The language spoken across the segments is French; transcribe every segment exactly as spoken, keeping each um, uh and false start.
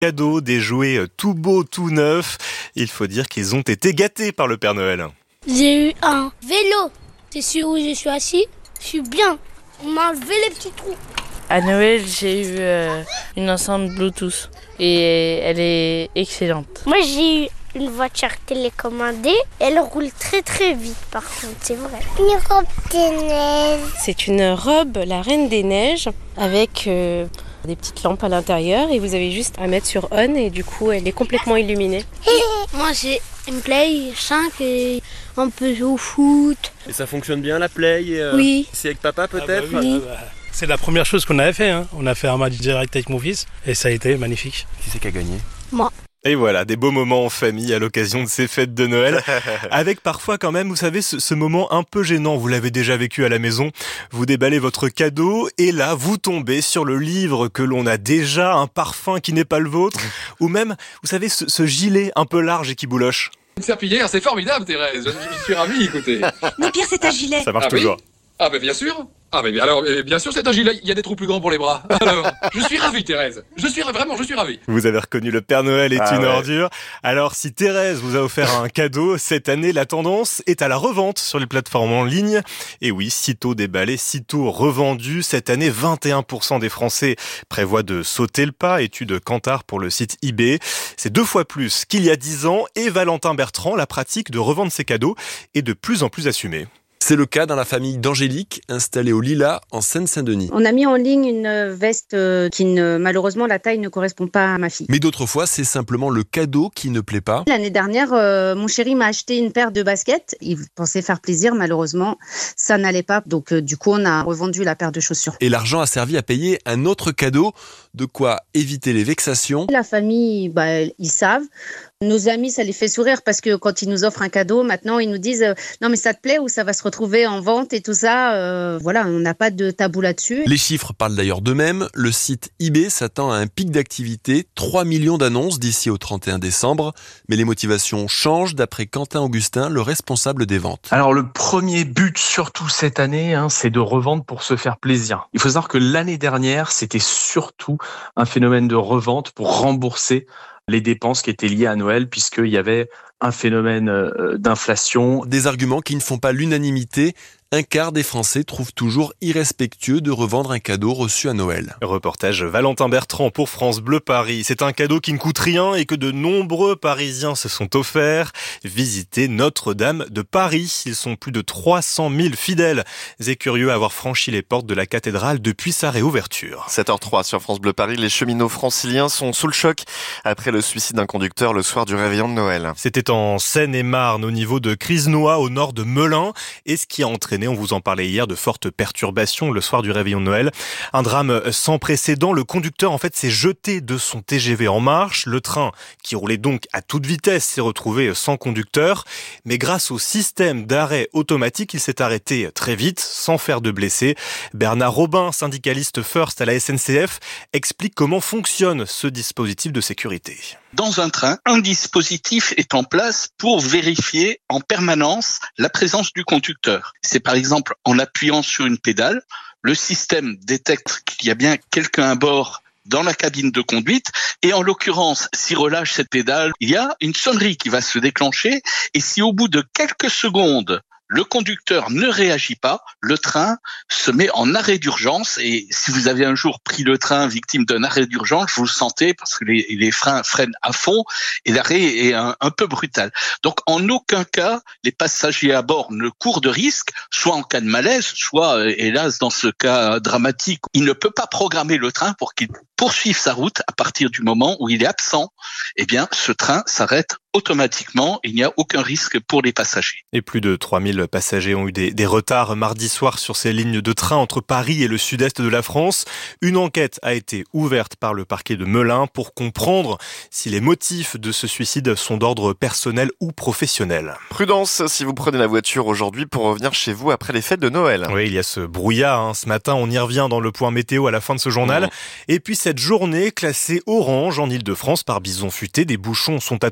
Cadeaux, des jouets tout beaux, tout neufs. Il faut dire qu'ils ont été gâtés par le Père Noël. J'ai eu un vélo. C'est sûr où je suis assis. Je suis bien. On m'a enlevé les petits trous. À Noël, j'ai eu euh, une enceinte Bluetooth et elle est excellente. Moi, j'ai eu une voiture télécommandée. Elle roule très très vite par contre, c'est vrai. Une robe des neiges. C'est une robe, la Reine des Neiges, avec euh, des petites lampes à l'intérieur et vous avez juste à mettre sur on et du coup elle est complètement illuminée. Moi, j'ai une Play cinq et on peut jouer au foot. Et ça fonctionne bien la Play euh, Oui. C'est avec papa peut-être ah bah oui, ah bah, c'est la première chose qu'on avait fait. Hein. On a fait un match direct avec mon fils et ça a été magnifique. Qui c'est qui a gagné ? Moi. Et voilà, des beaux moments en famille à l'occasion de ces fêtes de Noël, avec parfois quand même, vous savez, ce, ce moment un peu gênant, vous l'avez déjà vécu à la maison, vous déballez votre cadeau et là, vous tombez sur le livre que l'on a déjà, un parfum qui n'est pas le vôtre, ou même, vous savez, ce, ce gilet un peu large et qui bouloche. Une serpillière, c'est formidable Thérèse, je, je suis ravi, écoutez. Mais Pierre, c'est un gilet. Ça marche ah, toujours. Oui ah ben bien sûr. Ah ben alors bien sûr c'est un gilet, il y a des trous plus grands pour les bras. Alors, je suis ravi Thérèse. Je suis vraiment, je suis ravi. Vous avez reconnu le Père Noël est ah une ouais. ordure. Alors si Thérèse vous a offert un cadeau, cette année la tendance est à la revente sur les plateformes en ligne. Et oui, sitôt déballé, sitôt revendu. Cette année, vingt et un pour cent des Français prévoient de sauter le pas. Étude Kantar pour le site eBay. C'est deux fois plus qu'il y a dix ans. Et Valentin Bertrand, la pratique de revendre ses cadeaux est de plus en plus assumée. C'est le cas dans la famille d'Angélique, installée au Lilas, en Seine-Saint-Denis. On a mis en ligne une veste qui, ne, malheureusement, la taille ne correspond pas à ma fille. Mais d'autres fois, c'est simplement le cadeau qui ne plaît pas. L'année dernière, euh, mon chéri m'a acheté une paire de baskets. Il pensait faire plaisir, malheureusement, ça n'allait pas. Donc, euh, du coup, on a revendu la paire de chaussures. Et l'argent a servi à payer un autre cadeau, de quoi éviter les vexations. La famille, bah, ils savent. Nos amis, ça les fait sourire parce que quand ils nous offrent un cadeau, maintenant, ils nous disent euh, « Non, mais ça te plaît » ou « Ça va se retrouver en vente » et tout ça. Euh, voilà, on n'a pas de tabou là-dessus. Les chiffres parlent d'ailleurs d'eux-mêmes. Le site eBay s'attend à un pic d'activité, trois millions d'annonces d'ici au trente et un décembre. Mais les motivations changent d'après Quentin Augustin, le responsable des ventes. Alors le premier but, surtout cette année, hein, c'est de revendre pour se faire plaisir. Il faut savoir que l'année dernière, c'était surtout un phénomène de revente pour rembourser les dépenses qui étaient liées à Noël, puisqu'il y avait un phénomène euh, d'inflation. Des arguments qui ne font pas l'unanimité. Un quart des Français trouvent toujours irrespectueux de revendre un cadeau reçu à Noël. Reportage Valentin Bertrand pour France Bleu Paris. C'est un cadeau qui ne coûte rien et que de nombreux Parisiens se sont offerts. Visitez Notre-Dame de Paris. Ils sont plus de trois cent mille fidèles et curieux à avoir franchi les portes de la cathédrale depuis sa réouverture. sept heures zéro trois sur France Bleu Paris. Les cheminots franciliens sont sous le choc après le suicide d'un conducteur le soir du réveillon de Noël. C'était en Seine-et-Marne au niveau de Crisnois au nord de Melun et ce qui a entraîné, on vous en parlait hier, de fortes perturbations le soir du réveillon de Noël. Un drame sans précédent. Le conducteur, en fait, s'est jeté de son T G V en marche. Le train, qui roulait donc à toute vitesse, s'est retrouvé sans conducteur. Mais grâce au système d'arrêt automatique, il s'est arrêté très vite, sans faire de blessés. Bernard Robin, syndicaliste First à la S N C F, explique comment fonctionne ce dispositif de sécurité. Dans un train, un dispositif est en place pour vérifier en permanence la présence du conducteur. C'est par exemple en appuyant sur une pédale, le système détecte qu'il y a bien quelqu'un à bord dans la cabine de conduite et en l'occurrence, s'il relâche cette pédale, il y a une sonnerie qui va se déclencher et si au bout de quelques secondes, le conducteur ne réagit pas, le train se met en arrêt d'urgence et si vous avez un jour pris le train victime d'un arrêt d'urgence, vous le sentez parce que les, les freins freinent à fond et l'arrêt est un, un peu brutal. Donc en aucun cas, les passagers à bord ne courent de risque, soit en cas de malaise, soit hélas dans ce cas dramatique, il ne peut pas programmer le train pour qu'il poursuive sa route à partir du moment où il est absent. Eh bien, ce train s'arrête automatiquement, il n'y a aucun risque pour les passagers. Et plus de trois mille passagers ont eu des, des retards mardi soir sur ces lignes de train entre Paris et le sud-est de la France. Une enquête a été ouverte par le parquet de Melun pour comprendre si les motifs de ce suicide sont d'ordre personnel ou professionnel. Prudence si vous prenez la voiture aujourd'hui pour revenir chez vous après les fêtes de Noël. Oui, il y a ce brouillard hein. Ce matin, on y revient dans le point météo à la fin de ce journal. Mmh. Et puis cette journée classée orange en Ile-de-France par Bison Futé, des bouchons sont attendus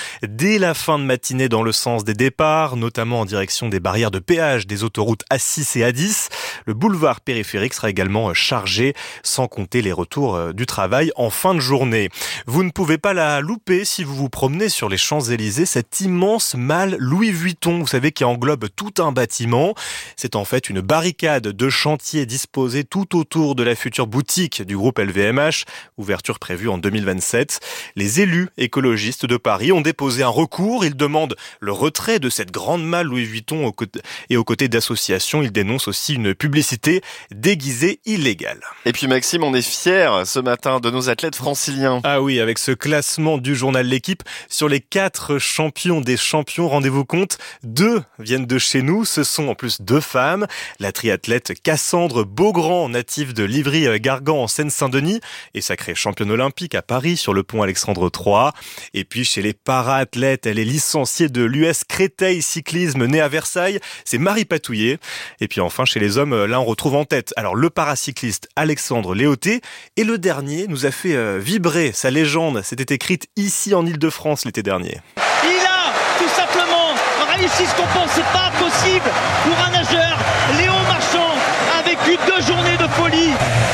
dès la fin de matinée dans le sens des départs, notamment en direction des barrières de péage des autoroutes A six et A dix. Le boulevard périphérique sera également chargé, sans compter les retours du travail en fin de journée. Vous ne pouvez pas la louper si vous vous promenez sur les Champs-Élysées, cette immense malle Louis Vuitton, vous savez, qui englobe tout un bâtiment. C'est en fait une barricade de chantier disposée tout autour de la future boutique du groupe L V M H, ouverture prévue en deux mille vingt-sept. Les élus écologistes de Paris ont déposé un recours. Ils demandent le retrait de cette grande malle Louis Vuitton et aux côtés d'associations. Ils dénoncent aussi une publicité déguisée illégale. Et puis Maxime, on est fiers ce matin de nos athlètes franciliens. Ah oui, avec ce classement du journal L'Équipe, sur les quatre champions des champions, rendez-vous compte, deux viennent de chez nous. Ce sont en plus deux femmes. La triathlète Cassandre Beaugrand, native de Livry-Gargan en Seine-Saint-Denis et sacrée championne olympique à Paris sur le pont Alexandre trois. Et puis chez les para-athlètes, elle est licenciée de l'U S Créteil Cyclisme, née à Versailles. C'est Marie Patouillet. Et puis enfin chez les hommes, là on retrouve en tête alors le paracycliste Alexandre Léoté. Et le dernier nous a fait euh, vibrer sa légende. C'était écrite ici en Ile-de-France l'été dernier. Il a tout simplement réussi ce qu'on pensait pas possible pour un nageur. Léon Marchand a vécu deux journées de folie.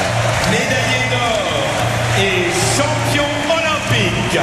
Médaillé d'or et champion olympique,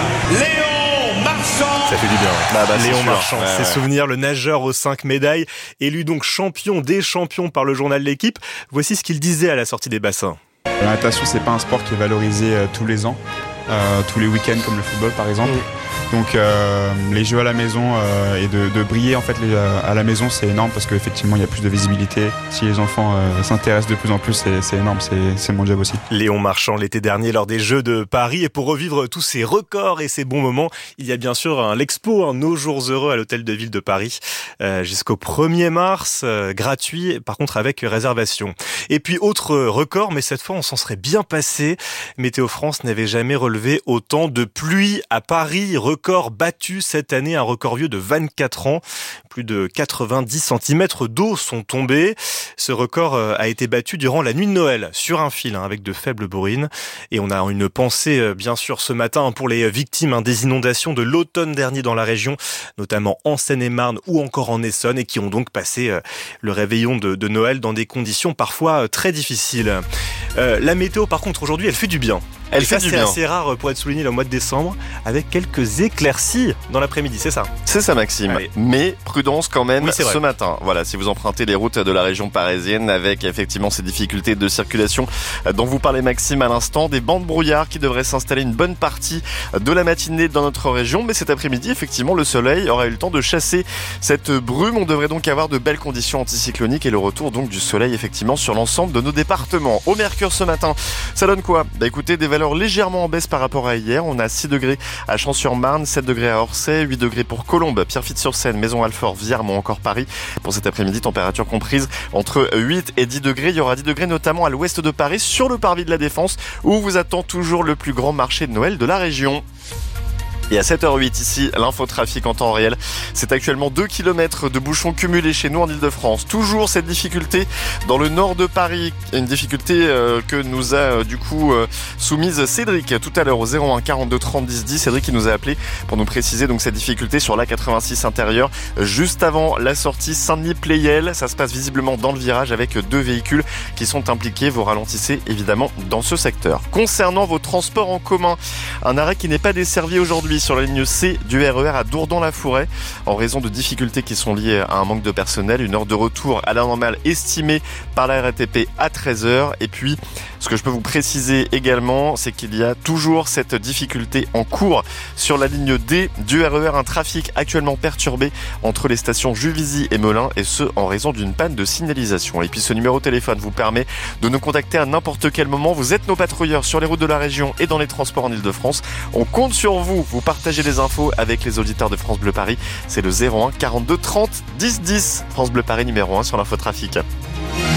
Léon Marchand. Ça fait du bien. Bah, bah, Léon sûr. Marchand, ouais, ses ouais. souvenirs, le nageur aux cinq médailles, élu donc champion des champions par le journal L'Équipe. Voici ce qu'il disait à la sortie des bassins. La natation, c'est pas un sport qui est valorisé euh, tous les ans, euh, tous les week-ends comme le football par exemple. Mmh. Donc euh, les jeux à la maison euh, et de, de briller en fait les, euh, à la maison, c'est énorme parce qu'effectivement il y a plus de visibilité. Si les enfants euh, s'intéressent de plus en plus, c'est, c'est énorme, c'est, c'est mon job aussi. Léon Marchand l'été dernier lors des Jeux de Paris, et pour revivre tous ces records et ces bons moments, il y a bien sûr un, l'expo hein, Nos Jours Heureux à l'Hôtel de Ville de Paris euh, jusqu'au premier mars, euh, gratuit par contre avec réservation. Et puis autre record, mais cette fois on s'en serait bien passé. Météo France n'avait jamais relevé autant de pluie à Paris. Record battu cette année, un record vieux de vingt-quatre ans. Plus de quatre-vingt-dix centimètres d'eau sont tombés. Ce record a été battu durant la nuit de Noël, sur un fil, hein, avec de faibles bourrines. Et on a une pensée, bien sûr, ce matin pour les victimes hein, des inondations de l'automne dernier dans la région, notamment en Seine-et-Marne ou encore en Essonne, et qui ont donc passé euh, le réveillon de, de Noël dans des conditions parfois euh, très difficiles. Euh, la météo, par contre, aujourd'hui, elle fait du bien. Elle et fait ça, du c'est bien. assez rare pour être souligné le mois de décembre, avec quelques éclaircies dans l'après-midi, c'est ça? C'est ça, Maxime. Allez. Mais prudence quand même Oui, c'est vrai. ce matin. Voilà, si vous empruntez les routes de la région parisienne avec effectivement ces difficultés de circulation dont vous parlez, Maxime, à l'instant, des bancs de brouillard qui devraient s'installer une bonne partie de la matinée dans notre région. Mais cet après-midi, effectivement, le soleil aura eu le temps de chasser cette brume. On devrait donc avoir de belles conditions anticycloniques et le retour donc du soleil effectivement sur l'ensemble de nos départements. Au Mercure ce matin, ça donne quoi? Bah écoutez, des valeurs légèrement en baisse par rapport à hier. On a six degrés à Champs-sur-Marne, sept degrés à Orsay, huit degrés pour Colombes, Pierrefitte-sur-Seine, Maison-Alfort, Viermont, encore Paris. Pour cet après-midi, température comprise entre huit et dix degrés. Il y aura dix degrés notamment à l'ouest de Paris, sur le parvis de la Défense, où vous attend toujours le plus grand marché de Noël de la région. Et à sept heures huit, ici, l'infotrafic en temps réel. C'est actuellement deux kilomètres de bouchons cumulés chez nous en Ile-de-France. Toujours cette difficulté dans le nord de Paris. Une difficulté euh, que nous a euh, du coup euh, soumise Cédric tout à l'heure au zéro un quarante-deux trente dix dix. Cédric qui nous a appelé pour nous préciser donc cette difficulté sur l'A quatre-vingt-six intérieur, juste avant la sortie Saint-Denis-Pleyel. Ça se passe visiblement dans le virage avec deux véhicules qui sont impliqués. Vous ralentissez évidemment dans ce secteur. Concernant vos transports en commun, un arrêt qui n'est pas desservi aujourd'hui sur la ligne C du R E R à Dourdon-la-Forêt en raison de difficultés qui sont liées à un manque de personnel. Une heure de retour à la normale estimée par la R A T P à treize heures. Et puis, ce que je peux vous préciser également, c'est qu'il y a toujours cette difficulté en cours sur la ligne D du R E R. Un trafic actuellement perturbé entre les stations Juvisy et Melun, et ce en raison d'une panne de signalisation. Et puis ce numéro de téléphone vous permet de nous contacter à n'importe quel moment. Vous êtes nos patrouilleurs sur les routes de la région et dans les transports en Ile-de-France. On compte sur vous. Vous partagez les infos avec les auditeurs de France Bleu Paris. C'est le zéro un quarante-deux trente dix dix. France Bleu Paris numéro un sur l'infotrafic.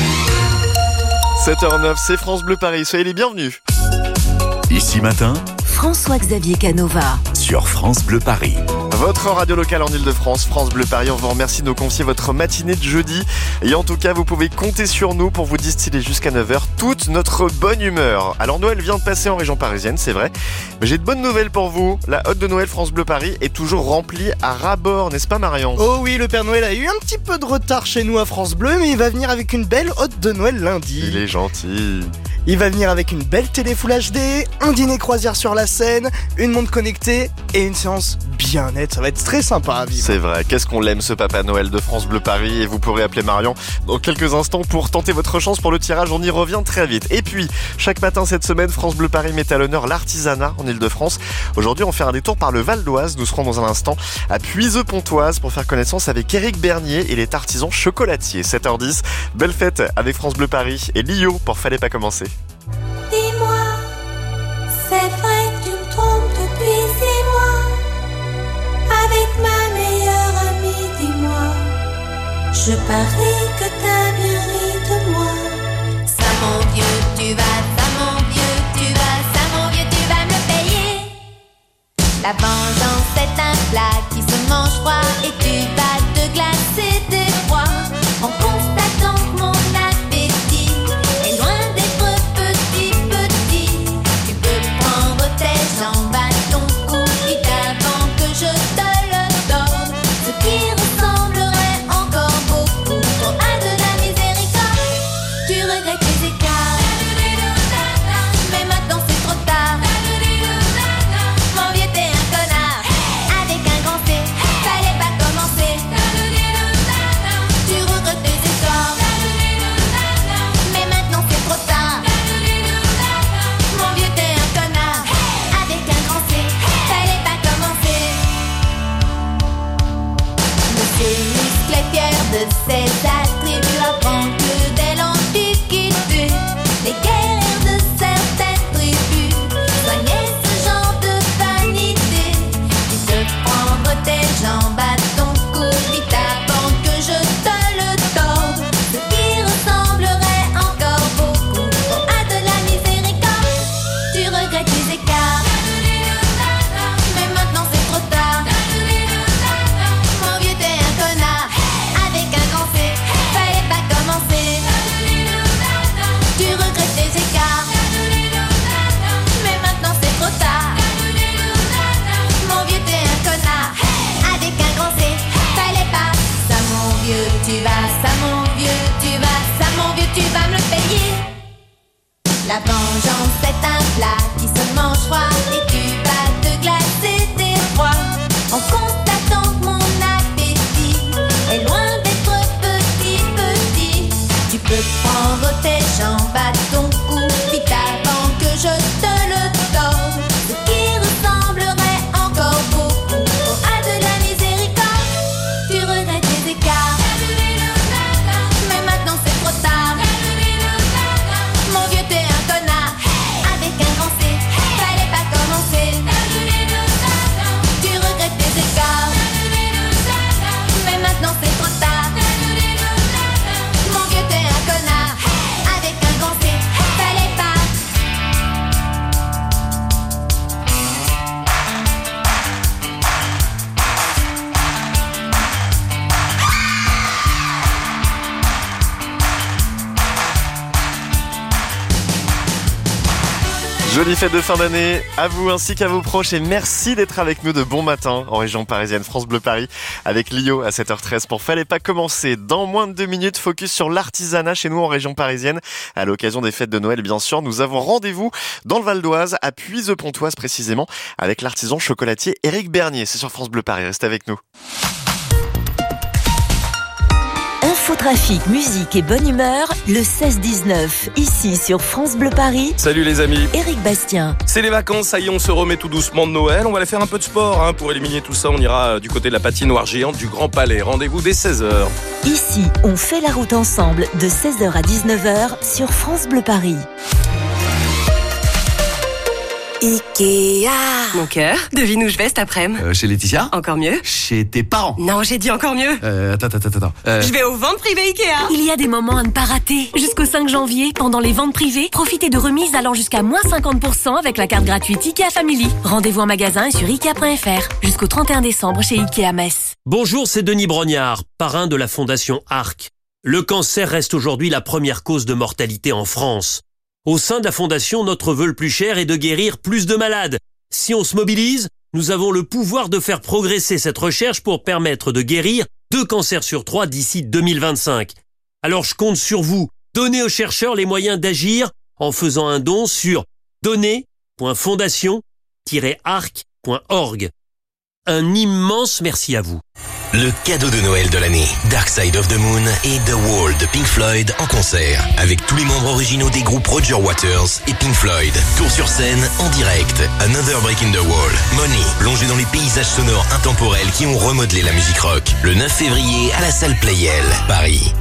sept heures neuf, c'est France Bleu Paris. Soyez les bienvenus. Ici matin, François-Xavier Canova. Sur France Bleu Paris. Votre radio locale en Ile-de-France, France Bleu Paris, on vous remercie de nous confier votre matinée de jeudi. Et en tout cas, vous pouvez compter sur nous pour vous distiller jusqu'à neuf heures toute notre bonne humeur. Alors Noël vient de passer en région parisienne, c'est vrai. Mais j'ai de bonnes nouvelles pour vous. La hotte de Noël France Bleu Paris est toujours remplie à ras-bord, n'est-ce pas Marion ? Oh oui, le Père Noël a eu un petit peu de retard chez nous à France Bleu, mais il va venir avec une belle hotte de Noël lundi. Il est gentil. Il va venir avec une belle télé Full H D, un dîner croisière sur la Seine, une montre connectée et une séance bien nette. Ça va être très sympa à vivre. C'est vrai, qu'est-ce qu'on l'aime ce Papa Noël de France Bleu Paris. Et vous pourrez appeler Marion dans quelques instants pour tenter votre chance pour le tirage. On y revient très vite. Et puis, chaque matin cette semaine, France Bleu Paris met à l'honneur l'artisanat en Ile-de-France. Aujourd'hui, on fait un détour par le Val d'Oise. Nous serons dans un instant à Puiseux-Pontoise pour faire connaissance avec Éric Bernier et les artisans chocolatiers. sept heures dix, belle fête avec France Bleu Paris et Lio pour Fallait pas commencer. Dis-moi, c'est vrai que tu me trompes depuis six mois. Avec ma meilleure amie, dis-moi, je parie que t'as bien ri de moi. Ça mon vieux, tu vas, ça mon vieux, tu vas, ça mon vieux, tu vas me le payer. La vengeance est un plat qui se mange froid et tu vas te glacer d'effroi en constatant que mon appétit est loin d'être petit, petit. Tu peux prendre tes jambes à ton cou vite avant que je te le donne, ce qui ressemblerait encore beaucoup trop à de la miséricorde. Tu regrettes les écarts, mais maintenant c'est trop tard. Mon vieux t'es un connard, avec un grand C, fallait pas commencer. Tu regrettes tes histoires, mais maintenant c'est trop tard. Mon vieux t'es un connard, avec un grand C, fallait pas commencer. Monsieur Muscle est fier de ses attributs, apprend que dès l'Antiquité, les guerriers de certaines tribus soignaient ce genre de vanité. Tu peux prendre tes jambes à ton cou vite avant que je te le torde, ce qui ressemblerait encore beaucoup trop à de la miséricorde. Tu regrettes les écarts, mais maintenant c'est trop tard. Mon vieux t'es un connard, avec un grand C, fallait pas commencer. Tu regrettes les écarts, mais maintenant c'est trop tard. Mon vieux t'es un connard, avec un grand C, fallait pas. Ça mon vieux tu vas, ça mon vieux tu vas, ça mon vieux tu vas me le payer. La vengeance est un plat qui se mange froid et tu vas te glacer d'effroi en constatant que mon appétit est loin d'être petit, petit. Tu peux prendre tes jambes à ton cou vite avant que je te le torde, ce qui ressemblerait encore beaucoup trop à de la miséricorde. Tu regrettes les écarts, mais maintenant c'est trop tard. Mon vieux t'es un connard, avec un grand C, fallait pas commencer. Tu regrettes tes écarts, mais maintenant c'est trop tard. Mon vieux t'es un connard, avec un grand C, fallait pas. Jolie fête de fin d'année à vous ainsi qu'à vos proches et merci d'être avec nous de bon matin en région parisienne. France Bleu Paris avec Lio à sept heures treize pour Fallait pas commencer. Dans moins de deux minutes, focus sur l'artisanat chez nous en région parisienne. À l'occasion des fêtes de Noël, bien sûr, nous avons rendez-vous dans le Val d'Oise, à Puiseux-Pontoise précisément, avec l'artisan chocolatier Éric Bernier. C'est sur France Bleu Paris, restez avec nous. Infotrafic, musique et bonne humeur, le seize dix-neuf, ici sur France Bleu Paris. Salut les amis. Éric Bastien. C'est les vacances, ça y est, on se remet tout doucement de Noël. On va aller faire un peu de sport hein, pour éliminer tout ça. On ira du côté de la patinoire géante du Grand Palais. Rendez-vous dès seize heures. Ici, on fait la route ensemble de seize heures à dix-neuf heures sur France Bleu Paris. Ikea. Mon cœur, devine où je vais cet après-midi. Euh, chez Laetitia. Encore mieux. Chez tes parents. Non, j'ai dit encore mieux. Euh, attends, attends, attends. Euh... Je vais aux ventes privées Ikea. Il y a des moments à ne pas rater. Jusqu'au cinq janvier, pendant les ventes privées, profitez de remises allant jusqu'à moins cinquante pour cent avec la carte gratuite Ikea Family. Rendez-vous en magasin et sur ikea point f r. Jusqu'au trente et un décembre chez Ikea Metz. Bonjour, c'est Denis Brognard, parrain de la Fondation Arc. Le cancer reste aujourd'hui la première cause de mortalité en France. Au sein de la Fondation, notre vœu le plus cher est de guérir plus de malades. Si on se mobilise, nous avons le pouvoir de faire progresser cette recherche pour permettre de guérir deux cancers sur trois d'ici deux mille vingt-cinq. Alors je compte sur vous. Donnez aux chercheurs les moyens d'agir en faisant un don sur donner point fondation tiret arc point org. Un immense merci à vous. Le cadeau de Noël de l'année, Dark Side of the Moon et The Wall de Pink Floyd en concert, avec tous les membres originaux des groupes Roger Waters et Pink Floyd. Tour sur scène, en direct. Another Break in the Wall, Money, plongé dans les paysages sonores intemporels qui ont remodelé la musique rock. Le neuf février à la salle Playel, Paris.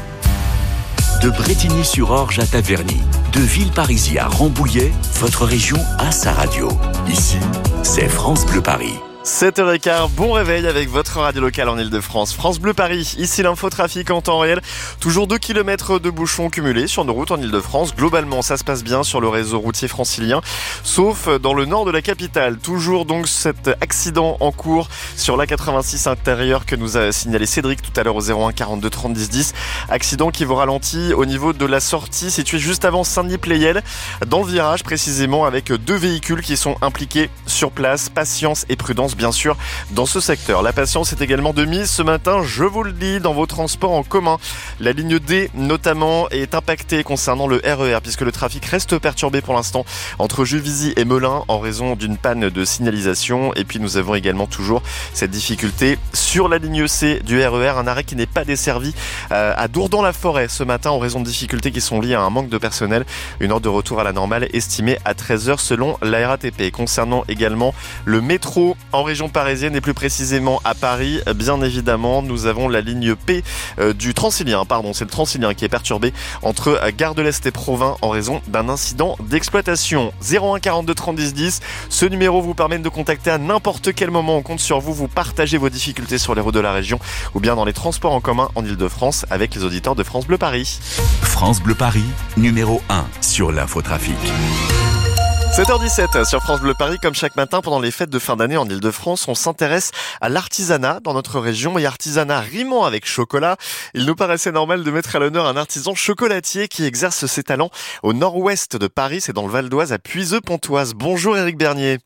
De Brétigny-sur-Orge à Taverny, de Villeparisis à Rambouillet, votre région a sa radio. Ici, c'est France Bleu Paris. sept heures quinze, bon réveil avec votre radio locale en Ile-de-France. France Bleu Paris, ici l'infotrafic en temps réel. Toujours deux kilomètres de bouchons cumulés sur nos routes en Ile-de-France. Globalement, ça se passe bien sur le réseau routier francilien, sauf dans le nord de la capitale. Toujours donc cet accident en cours sur l'A quatre-vingt-six intérieur que nous a signalé Cédric tout à l'heure au zéro un quarante-deux trente dix dix. Accident qui vous ralentit au niveau de la sortie située juste avant Saint-Denis-Pleyel, dans le virage précisément, avec deux véhicules qui sont impliqués sur place. Patience et prudence bien sûr dans ce secteur. La patience est également de mise ce matin, je vous le dis, dans vos transports en commun. La ligne D notamment est impactée concernant le R E R puisque le trafic reste perturbé pour l'instant entre Juvisy et Melun en raison d'une panne de signalisation. Et puis nous avons également toujours cette difficulté sur la ligne C du R E R, un arrêt qui n'est pas desservi à Dourdan-la-Forêt ce matin en raison de difficultés qui sont liées à un manque de personnel. Une heure de retour à la normale estimée à treize heures selon la R A T P. Concernant également le métro en région parisienne et plus précisément à Paris, bien évidemment, nous avons la ligne P euh, du Transilien, pardon, c'est le Transilien qui est perturbé entre Gare de l'Est et Provins en raison d'un incident d'exploitation. zéro un quarante-deux trente dix dix, ce numéro vous permet de contacter à n'importe quel moment, on compte sur vous, vous partagez vos difficultés sur les routes de la région ou bien dans les transports en commun en Ile-de-France avec les auditeurs de France Bleu Paris. France Bleu Paris, numéro un sur l'infotrafic. sept heures dix-sept sur France Bleu Paris, comme chaque matin pendant les fêtes de fin d'année en Ile-de-France, on s'intéresse à l'artisanat dans notre région et artisanat rimant avec chocolat. Il nous paraissait normal de mettre à l'honneur un artisan chocolatier qui exerce ses talents au nord-ouest de Paris, c'est dans le Val d'Oise à Puiseux-Pontoise. Bonjour Éric Bernier.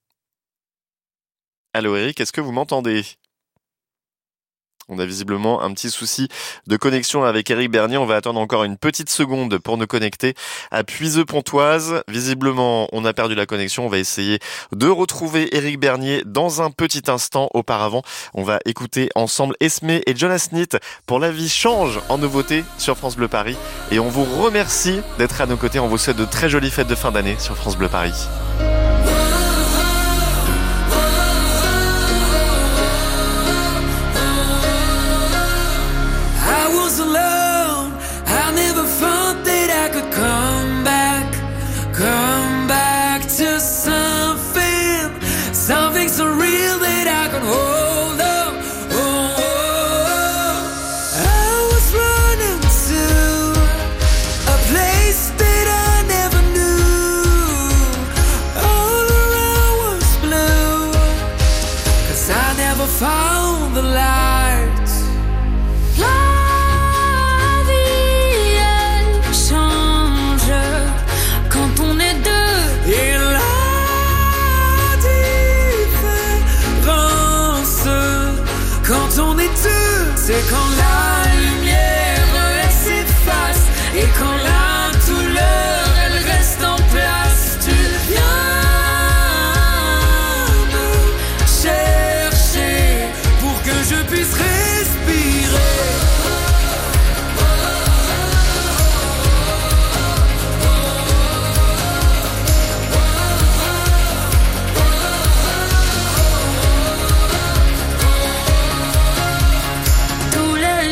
Allô Éric, est-ce que vous m'entendez ? On a visiblement un petit souci de connexion avec Éric Bernier. On va attendre encore une petite seconde pour nous connecter à Puiseux-Pontoise. Visiblement, on a perdu la connexion. On va essayer de retrouver Éric Bernier dans un petit instant. Auparavant, on va écouter ensemble Esme et Jonas Smith pour La vie change en nouveauté sur France Bleu Paris. Et on vous remercie d'être à nos côtés. On vous souhaite de très jolies fêtes de fin d'année sur France Bleu Paris. Come back to something, something so real that I can hold up. Oh, oh, oh. I was running to a place that I never knew. All around was blue, 'cause I never found the light. C'est quand la lumière elle s'efface et quand la douleur elle reste en place. Tu viens me chercher pour que je puisse respirer. Tous les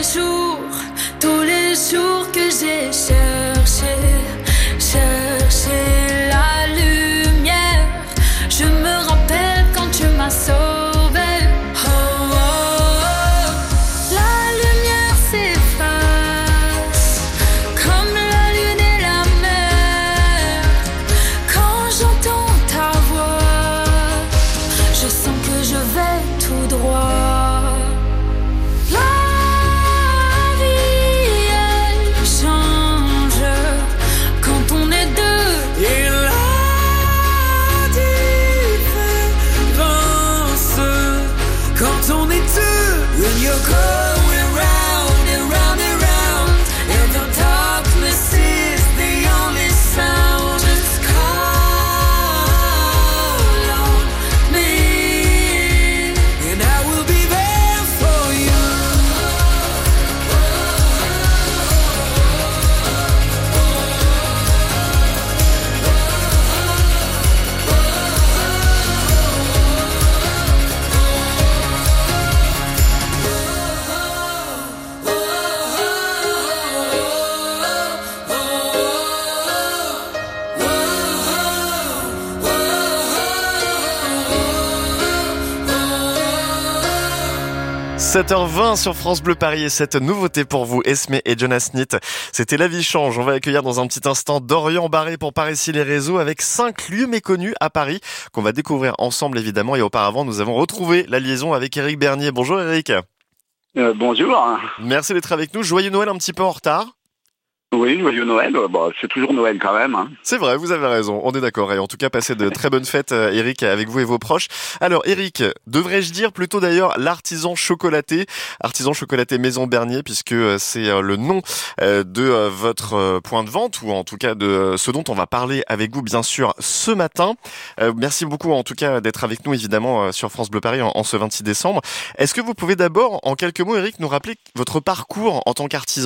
sept heures vingt sur France Bleu Paris et cette nouveauté pour vous, Esme et Jonas Smith. C'était La Vie Change. On va accueillir dans un petit instant Dorian Barré pour Par ici les réseaux avec cinq lieux méconnus à Paris qu'on va découvrir ensemble évidemment. Et auparavant, nous avons retrouvé la liaison avec Éric Bernier. Bonjour Éric. Euh, bonjour. Merci d'être avec nous. Joyeux Noël un petit peu en retard. Oui, joyeux Noël. Bon, c'est toujours Noël quand même. Hein. C'est vrai, vous avez raison. On est d'accord. Et en tout cas, passez de très bonnes fêtes, Éric, avec vous et vos proches. Alors, Éric, devrais-je dire plutôt d'ailleurs l'artisan chocolaté, artisan chocolaté Maison Bernier, puisque c'est le nom de votre point de vente, ou en tout cas de ce dont on va parler avec vous, bien sûr, ce matin. Merci beaucoup, en tout cas, d'être avec nous, évidemment, sur France Bleu Paris en ce vingt-six décembre. Est-ce que vous pouvez d'abord, en quelques mots, Éric, nous rappeler votre parcours en tant qu'artisan ?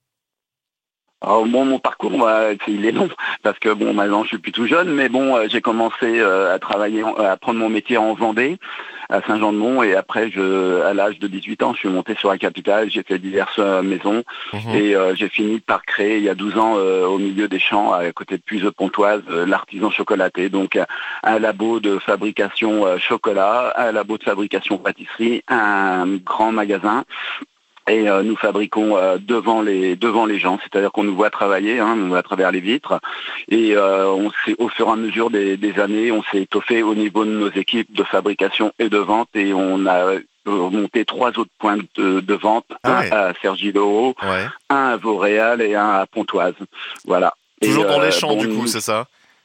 Alors bon, mon parcours, bah, il est long parce que bon, maintenant je suis plus tout jeune, mais bon, euh, j'ai commencé euh, à travailler, en, à prendre mon métier en Vendée, à Saint-Jean-de-Mont, et après, je, à l'âge de dix-huit ans, je suis monté sur la capitale, j'ai fait diverses euh, maisons, mmh. et euh, j'ai fini par créer il y a douze ans euh, au milieu des champs, à côté de Puiseux-Pontoise, euh, l'artisan chocolaté, donc euh, un labo de fabrication euh, chocolat, un labo de fabrication pâtisserie, un grand magasin. Et euh, nous fabriquons euh, devant les devant les gens, c'est-à-dire qu'on nous voit travailler, hein, on voit à travers les vitres. Et euh, on s'est, au fur et à mesure des, des années, on s'est étoffé au niveau de nos équipes de fabrication et de vente, et on a monté trois autres points de, de vente, ah ouais. un à Cergy-le-Haut, ouais. un à Vauréal et un à Pontoise. Voilà. Toujours et, dans euh, les champs, bon, du coup, c'est ça?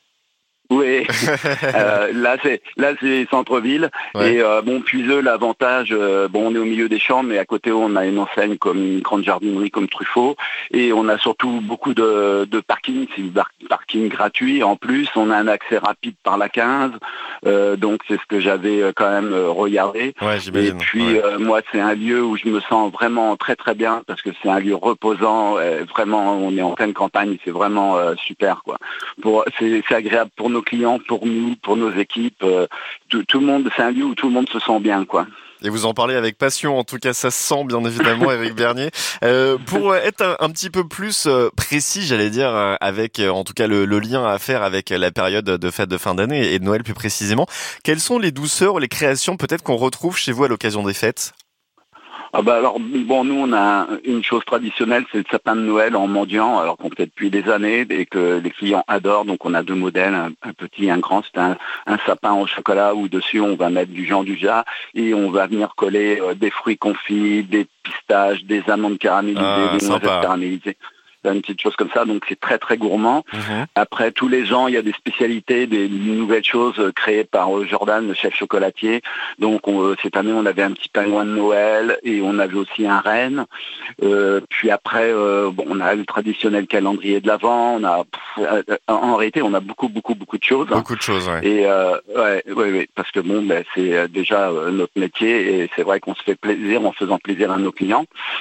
Oui, euh, là c'est là c'est centre-ville, ouais. et euh, bon Puiseux, l'avantage, euh, bon on est au milieu des champs, mais à côté on a une enseigne comme une grande jardinerie comme Truffaut, et on a surtout beaucoup de, de parking, c'est un parking gratuit. En plus, on a un accès rapide par la quinze, euh, donc c'est ce que j'avais quand même regardé. Ouais, et puis ouais. euh, moi c'est un lieu où je me sens vraiment très très bien parce que c'est un lieu reposant, euh, vraiment on est en pleine campagne, c'est vraiment euh, super quoi. Pour c'est, c'est agréable pour nous. Nos clients, pour nous, pour nos équipes, euh, tout, tout le monde, c'est un lieu où tout le monde se sent bien, quoi. Et vous en parlez avec passion, en tout cas ça se sent bien évidemment, Éric Bernier. Euh, pour être un, un petit peu plus précis, j'allais dire, avec en tout cas le, le lien à faire avec la période de fête de fin d'année et de Noël plus précisément, quelles sont les douceurs ou les créations peut-être qu'on retrouve chez vous à l'occasion des fêtes ? Ah bah alors bon, nous on a une chose traditionnelle, c'est le sapin de Noël en mendiant, alors qu'on fait depuis des années et que les clients adorent. Donc on a deux modèles, un, un petit et un grand. C'est un, un sapin au chocolat où dessus on va mettre du Jean Dujat et on va venir coller euh, des fruits confits, des pistaches, des amandes caramélisées, ah, des noisettes caramélisées. Une petite chose comme ça, donc c'est très très gourmand. Mmh. Après, tous les ans, il y a des spécialités, des nouvelles choses créées par Jordan, le chef chocolatier. Donc on, cette année, on avait un petit pingouin de Noël et on avait aussi un renne. Euh, puis après, euh, bon, on a le traditionnel calendrier de l'Avent. On a, pff, en réalité, on a beaucoup beaucoup beaucoup de choses. Beaucoup de choses, ouais. Et euh, ouais, ouais, ouais, parce que bon, ben, c'est déjà notre métier et c'est vrai qu'on se fait plaisir en faisant plaisir à nos clients.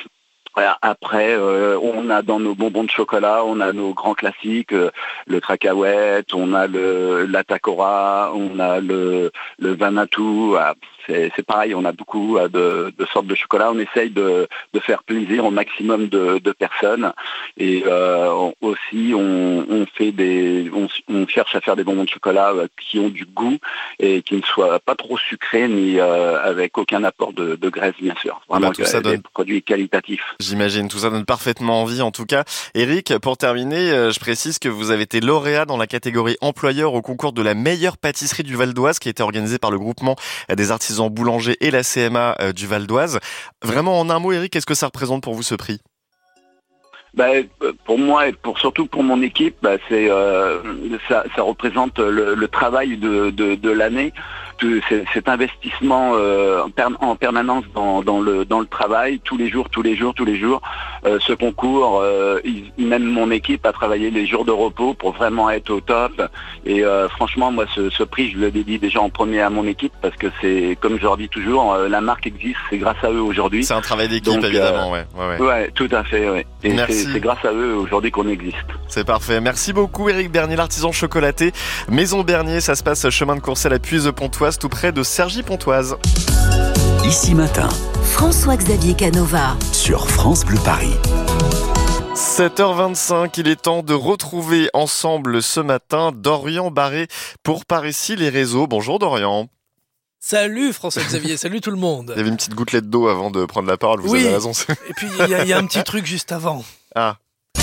Après, euh, on a dans nos bonbons de chocolat, on a nos grands classiques, euh, le Tracahuète, on a le la Tacora, on a le le Vanuatu. Ah, c'est, c'est pareil, on a beaucoup euh, de, de sortes de chocolat. On essaye de, de faire plaisir au maximum de, de personnes. Et euh, on, aussi, on, on fait des, on, on cherche à faire des bonbons de chocolat euh, qui ont du goût et qui ne soient pas trop sucrés ni euh, avec aucun apport de, de graisse, bien sûr. Vraiment, bah, tout ça des donne... produits qualitatifs. J'imagine, tout ça donne parfaitement envie en tout cas. Éric, pour terminer, je précise que vous avez été lauréat dans la catégorie employeur au concours de la meilleure pâtisserie du Val d'Oise qui a été organisé par le groupement des artisans boulangers et la C M A du Val d'Oise. Vraiment en un mot, Éric, qu'est-ce que ça représente pour vous ce prix ? Bah, pour moi et pour surtout pour mon équipe, bah, c'est euh, ça, ça représente le, le travail de, de, de l'année. C'est, cet investissement euh, en, per, en permanence dans, dans le dans le travail, tous les jours, tous les jours, tous les jours. Euh, ce concours, euh, il, même mon équipe a travaillé les jours de repos pour vraiment être au top. Et euh, franchement, moi, ce, ce prix, je le dédie déjà en premier à mon équipe parce que c'est, comme je leur dis toujours, euh, la marque existe, c'est grâce à eux aujourd'hui. C'est un travail d'équipe, donc, évidemment, euh, ouais, ouais, ouais. Ouais, tout à fait, ouais. Et Merci. C'est, c'est grâce à eux aujourd'hui qu'on existe. C'est parfait. Merci beaucoup, Éric Bernier, l'artisan chocolaté. Maison Bernier, ça se passe chemin de Courcelles à Puiseux-Pontoise, tout près de Cergy-Pontoise. Ici Matin. François-Xavier Canova. Sur France Bleu Paris. sept heures vingt-cinq, il est temps de retrouver ensemble ce matin Dorian Barré pour Par ici les réseaux. Bonjour Dorian. Salut François-Xavier, salut tout le monde. Il y avait une petite gouttelette d'eau avant de prendre la parole, vous oui. avez raison. Et puis il y, y a un petit truc juste avant. Ah.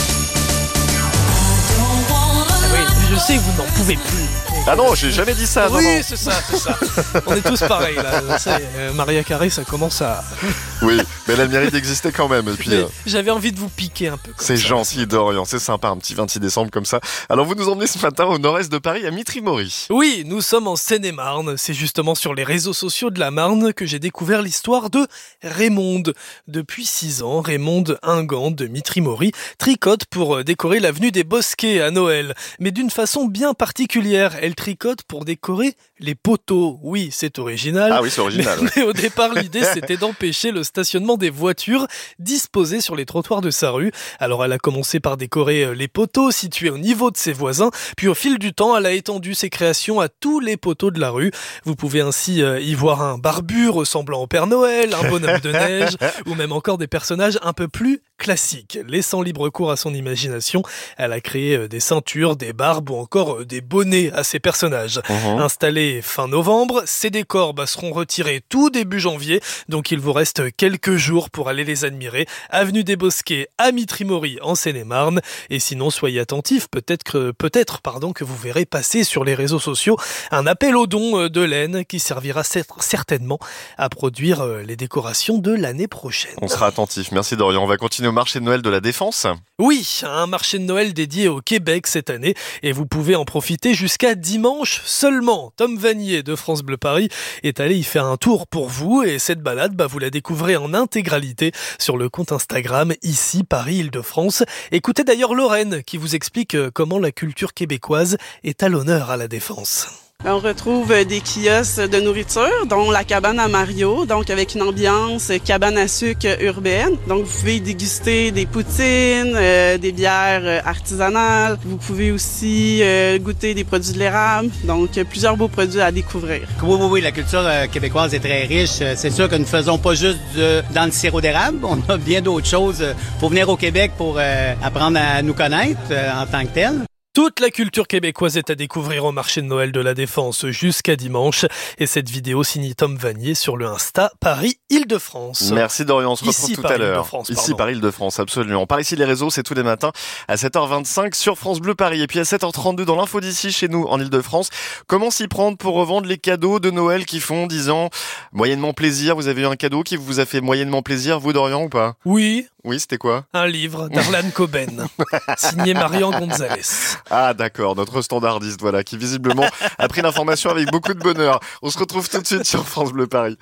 Oui, je sais que vous n'en pouvez plus. Ah non, j'ai jamais dit ça. Oui, non, non. c'est ça, c'est ça. On est tous pareils là. Ça, euh, Maria Carré, ça commence à. Oui, mais elle a le mérite d'exister quand même. Et puis, euh, j'avais envie de vous piquer un peu. C'est ça, gentil, aussi. Dorian, c'est sympa, un petit vingt-six décembre comme ça. Alors vous nous emmenez ce matin au nord-est de Paris, à Mitry-Mory. Oui, nous sommes en Seine-et-Marne. C'est justement sur les réseaux sociaux de la Marne que j'ai découvert l'histoire de Raymonde. Depuis six ans, Raymonde Ingant de Mitry-Mory tricote pour décorer l'avenue des Bosquets à Noël. Mais d'une façon bien particulière, elle tricote pour décorer les poteaux. Oui, c'est original. Ah oui, c'est original. Mais, mais au départ, l'idée, c'était d'empêcher le stationnement des voitures disposées sur les trottoirs de sa rue. Alors, elle a commencé par décorer les poteaux situés au niveau de ses voisins. Puis, au fil du temps, elle a étendu ses créations à tous les poteaux de la rue. Vous pouvez ainsi y voir un barbu ressemblant au Père Noël, un bonhomme de neige, ou même encore des personnages un peu plus classiques. Laissant libre cours à son imagination, elle a créé des ceintures, des barbes ou encore des bonnets à ses personnages. Mmh. Installés fin novembre, ces décors bah, seront retirés tout début janvier, donc il vous reste quelques jours pour aller les admirer. Avenue des Bosquets à Mitry-Mory en Seine-et-Marne. Et sinon, soyez attentifs, peut-être que, peut-être, pardon, que vous verrez passer sur les réseaux sociaux un appel aux dons de laine qui servira certainement à produire les décorations de l'année prochaine. On sera attentifs. Merci Dorian. On va continuer au marché de Noël de la Défense. Oui, un marché de Noël dédié au Québec cette année et vous pouvez en profiter jusqu'à dimanche seulement. Tom Vanier de France Bleu Paris est allé y faire un tour pour vous et cette balade, bah, vous la découvrez en intégralité sur le compte Instagram ici Paris-Île-de-France. Écoutez d'ailleurs Lorraine qui vous explique comment la culture québécoise est à l'honneur à la Défense. On retrouve des kiosques de nourriture, dont la cabane à Mario, donc avec une ambiance cabane à sucre urbaine. Donc vous pouvez déguster des poutines, euh, des bières artisanales. Vous pouvez aussi euh, goûter des produits de l'érable. Donc plusieurs beaux produits à découvrir. Oui, oui, oui, la culture euh, québécoise est très riche. C'est sûr que nous ne faisons pas juste de, dans le sirop d'érable. On a bien d'autres choses. Faut venir au Québec pour euh, apprendre à nous connaître euh, en tant que tel. Toute la culture québécoise est à découvrir au marché de Noël de la Défense jusqu'à dimanche. Et cette vidéo signée Tom Vanier sur le Insta Paris-Île-de-France. Merci Dorian, on se retrouve Ici, tout Paris, à l'heure. Ici Ici Paris-Île-de-France, absolument. Par ici les réseaux, c'est tous les matins à sept heures vingt-cinq sur France Bleu Paris. Et puis à sept heures trente-deux dans l'info d'ici chez nous en Île-de-France. Comment s'y prendre pour revendre les cadeaux de Noël qui font, disons, moyennement plaisir? Vous avez eu un cadeau qui vous a fait moyennement plaisir, vous Dorian, ou pas? Oui. Oui, c'était quoi? Un livre d'Arlan Coben, signé Marian Gonzalez. Ah d'accord, notre standardiste, voilà, qui visiblement a pris l'information avec beaucoup de bonheur. On se retrouve tout de suite sur France Bleu Paris.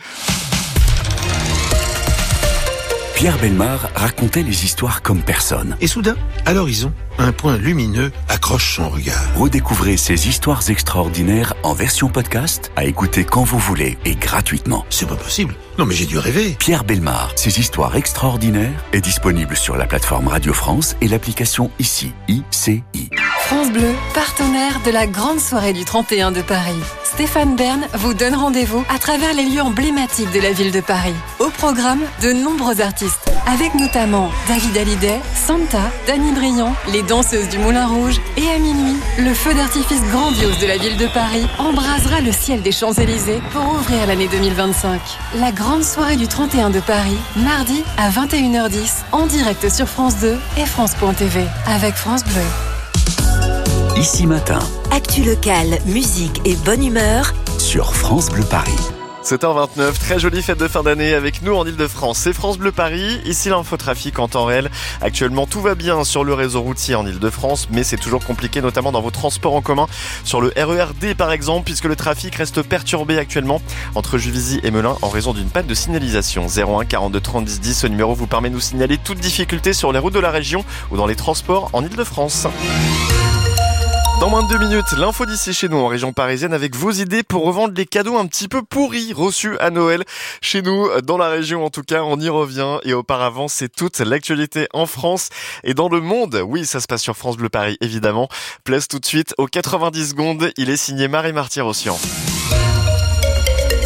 Pierre Bellemare racontait les histoires comme personne. Et soudain, à l'horizon, un point lumineux accroche son regard. Redécouvrez ces histoires extraordinaires en version podcast, à écouter quand vous voulez et gratuitement. C'est pas possible. Non mais j'ai dû rêver. Pierre Bellemare, ces histoires extraordinaires, est disponible sur la plateforme Radio France et l'application Ici, I C I. France Bleu, partenaire de la grande soirée du trente et un de Paris. Stéphane Bern vous donne rendez-vous à travers les lieux emblématiques de la ville de Paris. Au programme, de nombreux artistes, avec notamment David Hallyday, Santa, Dany Briand, les danseuses du Moulin Rouge et à minuit, le feu d'artifice grandiose de la ville de Paris embrasera le ciel des Champs-Élysées pour ouvrir l'année deux mille vingt-cinq. La grande soirée du trente et un de Paris, mardi à vingt et une heures dix, en direct sur France deux et France point T V, avec France Bleu. Ici matin. Actu locale, musique et bonne humeur sur France Bleu Paris. sept heures vingt-neuf, très jolie fête de fin d'année avec nous en Île-de-France. C'est France Bleu Paris, ici l'infotrafic en temps réel. Actuellement, tout va bien sur le réseau routier en Île-de-France, mais c'est toujours compliqué, notamment dans vos transports en commun. Sur le R E R D par exemple, puisque le trafic reste perturbé actuellement entre Juvisy et Melun en raison d'une panne de signalisation. zéro un quarante-deux trente dix dix, ce numéro vous permet de nous signaler toute difficulté sur les routes de la région ou dans les transports en Île-de-France. Dans moins de deux minutes, l'info d'ici chez nous en région parisienne avec vos idées pour revendre les cadeaux un petit peu pourris reçus à Noël. Chez nous, dans la région en tout cas, on y revient. Et auparavant, c'est toute l'actualité en France et dans le monde. Oui, ça se passe sur France Bleu Paris, évidemment. Place tout de suite aux quatre-vingt-dix secondes. Il est signé Marie Martyr-Ossian.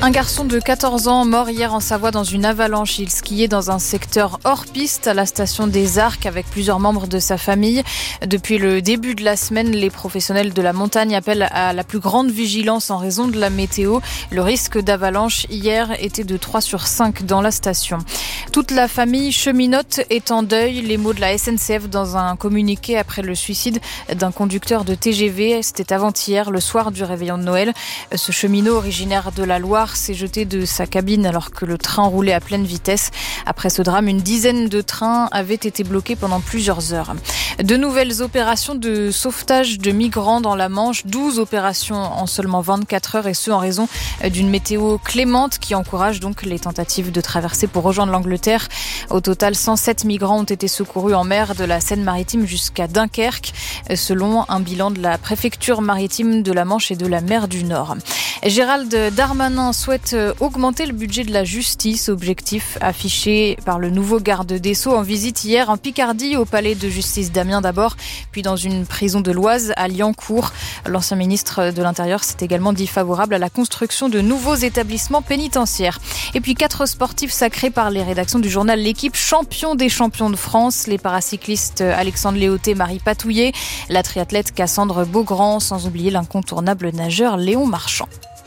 Un garçon de quatorze ans mort hier en Savoie dans une avalanche. Il skiait dans un secteur hors piste à la station des Arcs avec plusieurs membres de sa famille. Depuis le début de la semaine, les professionnels de la montagne appellent à la plus grande vigilance en raison de la météo. Le risque d'avalanche hier était de trois sur cinq dans la station. Toute la famille cheminote est en deuil. Les mots de la S N C F dans un communiqué après le suicide d'un conducteur de T G V. C'était avant-hier, le soir du réveillon de Noël. Ce cheminot originaire de la Loire s'est jeté de sa cabine alors que le train roulait à pleine vitesse. Après ce drame, une dizaine de trains avaient été bloqués pendant plusieurs heures. De nouvelles opérations de sauvetage de migrants dans la Manche, douze opérations en seulement vingt-quatre heures et ce en raison d'une météo clémente qui encourage donc les tentatives de traversée pour rejoindre l'Angleterre. Au total, cent sept migrants ont été secourus en mer de la Seine-Maritime jusqu'à Dunkerque, selon un bilan de la préfecture maritime de la Manche et de la mer du Nord. Gérald Darmanin souhaite augmenter le budget de la justice, objectif affiché par le nouveau garde des Sceaux en visite hier en Picardie au palais de justice d'Amiens d'abord, puis dans une prison de l'Oise à Liancourt. L'ancien ministre de l'Intérieur s'est également dit favorable à la construction de nouveaux établissements pénitentiaires. Et puis quatre sportifs sacrés par les rédactions du journal L'Équipe, champions des champions de France, les paracyclistes Alexandre Léoté, Marie Patouillet, la triathlète Cassandre Beaugrand, sans oublier l'incontournable nageur Léon Marchand.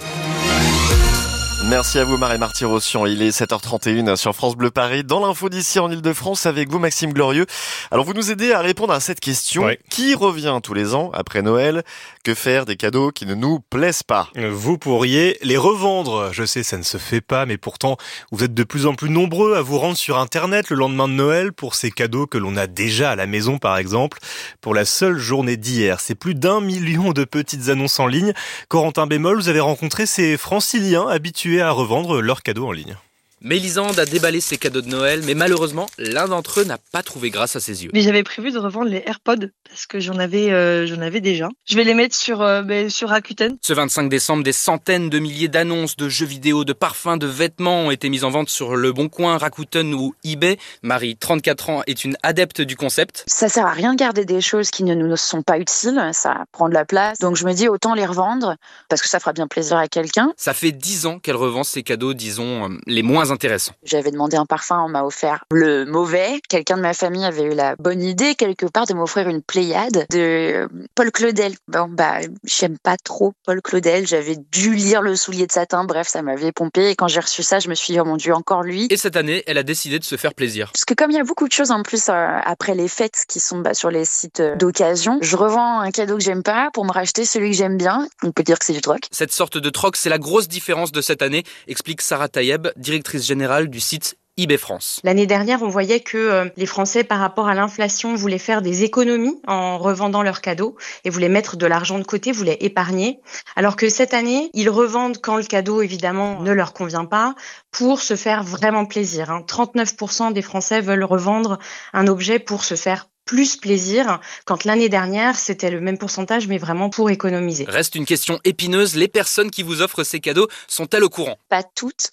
Merci à vous Marie-Marty Rossian. Il est sept heures trente et une sur France Bleu Paris. Dans l'info d'ici en Ile-de-France avec vous Maxime Glorieux. Alors vous nous aidez à répondre à cette question. Oui. Qui revient tous les ans après Noël? Que faire des cadeaux qui ne nous plaisent pas? Vous pourriez les revendre. Je sais, ça ne se fait pas, mais pourtant vous êtes de plus en plus nombreux à vous rendre sur Internet le lendemain de Noël pour ces cadeaux que l'on a déjà à la maison par exemple. Pour la seule journée d'hier, c'est plus d'un million de petites annonces en ligne. Corentin Bémol, vous avez rencontré ces franciliens habitués à revendre leurs cadeaux en ligne. Mélisande a déballé ses cadeaux de Noël, mais malheureusement, l'un d'entre eux n'a pas trouvé grâce à ses yeux. Mais j'avais prévu de revendre les AirPods parce que j'en avais, euh, j'en avais déjà. Je vais les mettre sur, euh, bah, sur Rakuten. Ce vingt-cinq décembre, des centaines de milliers d'annonces de jeux vidéo, de parfums, de vêtements ont été mises en vente sur Le Bon Coin, Rakuten ou eBay. Marie, trente-quatre ans, est une adepte du concept. Ça sert à rien de garder des choses qui ne nous sont pas utiles, ça prend de la place. Donc je me dis autant les revendre parce que ça fera bien plaisir à quelqu'un. Ça fait dix ans qu'elle revend ses cadeaux, disons, les moins intéressants. J'avais demandé un parfum, on m'a offert le mauvais. Quelqu'un de ma famille avait eu la bonne idée, quelque part, de m'offrir une Pléiade de Paul Claudel. Bon, bah, j'aime pas trop Paul Claudel. J'avais dû lire Le Soulier de satin. Bref, ça m'avait pompé. Et quand j'ai reçu ça, je me suis dit, oh mon Dieu, encore lui. Et cette année, elle a décidé de se faire plaisir. Parce que comme il y a beaucoup de choses en plus euh, après les fêtes qui sont bah, sur les sites euh, d'occasion, je revends un cadeau que j'aime pas pour me racheter celui que j'aime bien. On peut dire que c'est du troc. Cette sorte de troc, c'est la grosse différence de cette année, explique Sarah Taïeb, directrice générale du site eBay France. L'année dernière, on voyait que euh, les Français, par rapport à l'inflation, voulaient faire des économies en revendant leurs cadeaux et voulaient mettre de l'argent de côté, voulaient épargner. Alors que cette année, ils revendent quand le cadeau, évidemment, ne leur convient pas pour se faire vraiment plaisir. Hein. trente-neuf pour cent des Français veulent revendre un objet pour se faire plus plaisir, quand l'année dernière, c'était le même pourcentage, mais vraiment pour économiser. Reste une question épineuse, les personnes qui vous offrent ces cadeaux sont-elles au courant? Pas toutes.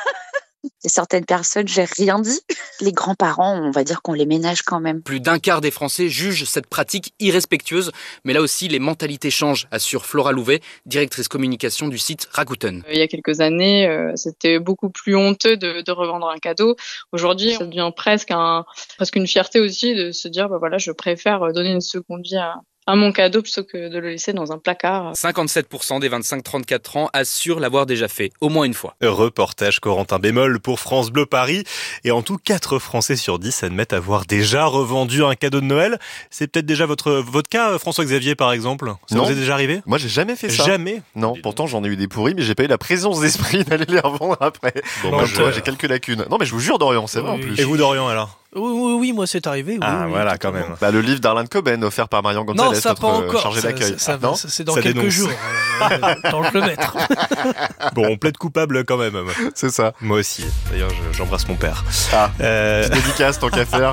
Et certaines personnes, j'ai rien dit. Les grands-parents, on va dire qu'on les ménage quand même. Plus d'un quart des Français jugent cette pratique irrespectueuse, mais là aussi, les mentalités changent, assure Flora Louvet, directrice communication du site Rakuten. Il y a quelques années, euh, c'était beaucoup plus honteux de, de revendre un cadeau. Aujourd'hui, ça devient presque un, presque une fierté aussi de se dire, bah voilà, je préfère donner une seconde vie à à mon cadeau plutôt que de le laisser dans un placard. cinquante-sept pour cent des vingt-cinq trente-quatre ans assurent l'avoir déjà fait, au moins une fois. Reportage Corentin Bémol pour France Bleu Paris. Et en tout, quatre Français sur dix admettent avoir déjà revendu un cadeau de Noël. C'est peut-être déjà votre, votre cas, François-Xavier, par exemple? Ça non. vous est déjà arrivé? Moi, j'ai jamais fait ça. Jamais? Non, pourtant, j'en ai eu des pourris, mais j'ai pas eu la présence d'esprit d'aller les revendre après. Bon, moi, je, j'ai quelques lacunes. Non, mais je vous jure, Dorian, c'est vrai oui, en plus. Et vous, Dorian, alors? Oui, oui, oui, moi c'est arrivé. Oui, ah oui, voilà, oui, quand même. Bah, le livre d'Arlan Coben offert par Marion Gonzalez, non, ça, notre pas encore. chargé ça, d'accueil. Ça, ça, non c'est dans ça quelques dénonce. jours. Tant que le mettre. Bon, on plaide coupable quand même. C'est ça. Moi aussi. D'ailleurs, je, j'embrasse mon père. Ah, euh... petite dédicace, tant qu'à faire.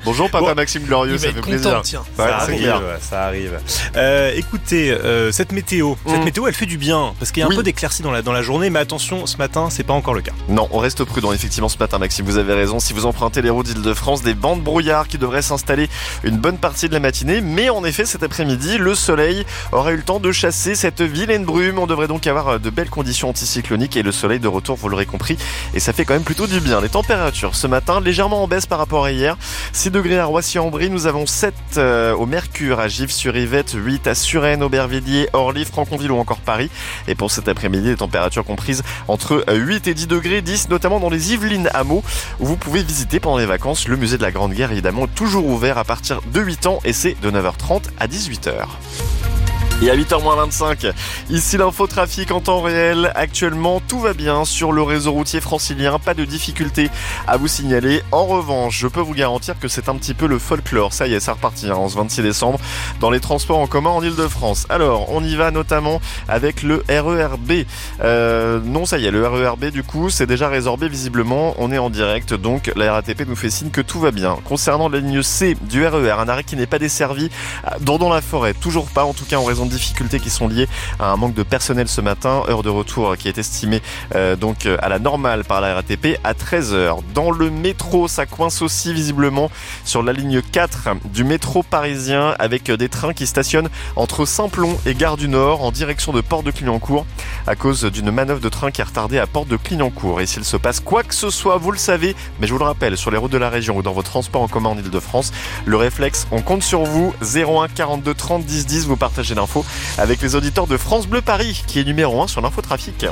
Bonjour papa Bon, Maxime Glorieux, il va ça être fait content, plaisir. tiens. Ouais, ça, c'est arrive, clair. ouais, ça arrive. Euh, écoutez, euh, cette météo, cette Mm. météo, elle fait du bien parce qu'il y a un Oui. peu d'éclaircie dans la dans la journée, mais attention, ce matin, c'est pas encore le cas. Non, on reste prudent effectivement ce matin Maxime, vous avez raison. Si vous empruntez les routes d'Île-de-France, des bancs de brouillard qui devraient s'installer une bonne partie de la matinée. Mais en effet, cet après-midi, le soleil aura eu le temps de chasser cette vilaine brume. On devrait donc avoir de belles conditions anticycloniques et le soleil de retour, vous l'aurez compris. Et ça fait quand même plutôt du bien. Les températures ce matin, légèrement en baisse par rapport à hier. six degrés à Roissy-en-Brie, nous avons sept euh, au Mercure, à Givres-sur-Yvette, huit à Suresnes, Aubervilliers, Orly, Franconville ou encore Paris. Et pour cet après-midi, les températures comprises entre huit et dix degrés, dix notamment dans les Yvelines hameaux, où vous pouvez visiter pendant les vacances le musée de la Grande Guerre, évidemment toujours ouvert à partir de huit ans et c'est de neuf heures trente à dix-huit heures. Et à huit heures moins vingt-cinq, ici l'infotrafic en temps réel. Actuellement, tout va bien sur le réseau routier francilien. Pas de difficultés à vous signaler. En revanche, je peux vous garantir que c'est un petit peu le folklore. Ça y est, c'est reparti hein, en ce vingt-six décembre dans les transports en commun en Ile-de-France. Alors, on y va notamment avec le R E R B. Euh, non, ça y est, le R E R B du coup, c'est déjà résorbé visiblement. On est en direct, donc la R A T P nous fait signe que tout va bien. Concernant la ligne C du R E R, un arrêt qui n'est pas desservi dans, dans la forêt. Toujours pas, en tout cas en raison de difficultés qui sont liées à un manque de personnel ce matin. Heure de retour qui est estimée euh, donc à la normale par la R A T P à treize heures. Dans le métro, ça coince aussi visiblement sur la ligne quatre du métro parisien avec des trains qui stationnent entre Saint-Plon et Gare du Nord en direction de Porte de Clignancourt à cause d'une manœuvre de train qui est retardée à Porte de Clignancourt. Et s'il se passe quoi que ce soit, vous le savez, mais je vous le rappelle, sur les routes de la région ou dans vos transports en commun en Ile-de-France, le réflexe, on compte sur vous. Zéro un quarante-deux trente dix dix, vous partagez l'info avec les auditeurs de France Bleu Paris, qui est numéro un sur l'infotrafic.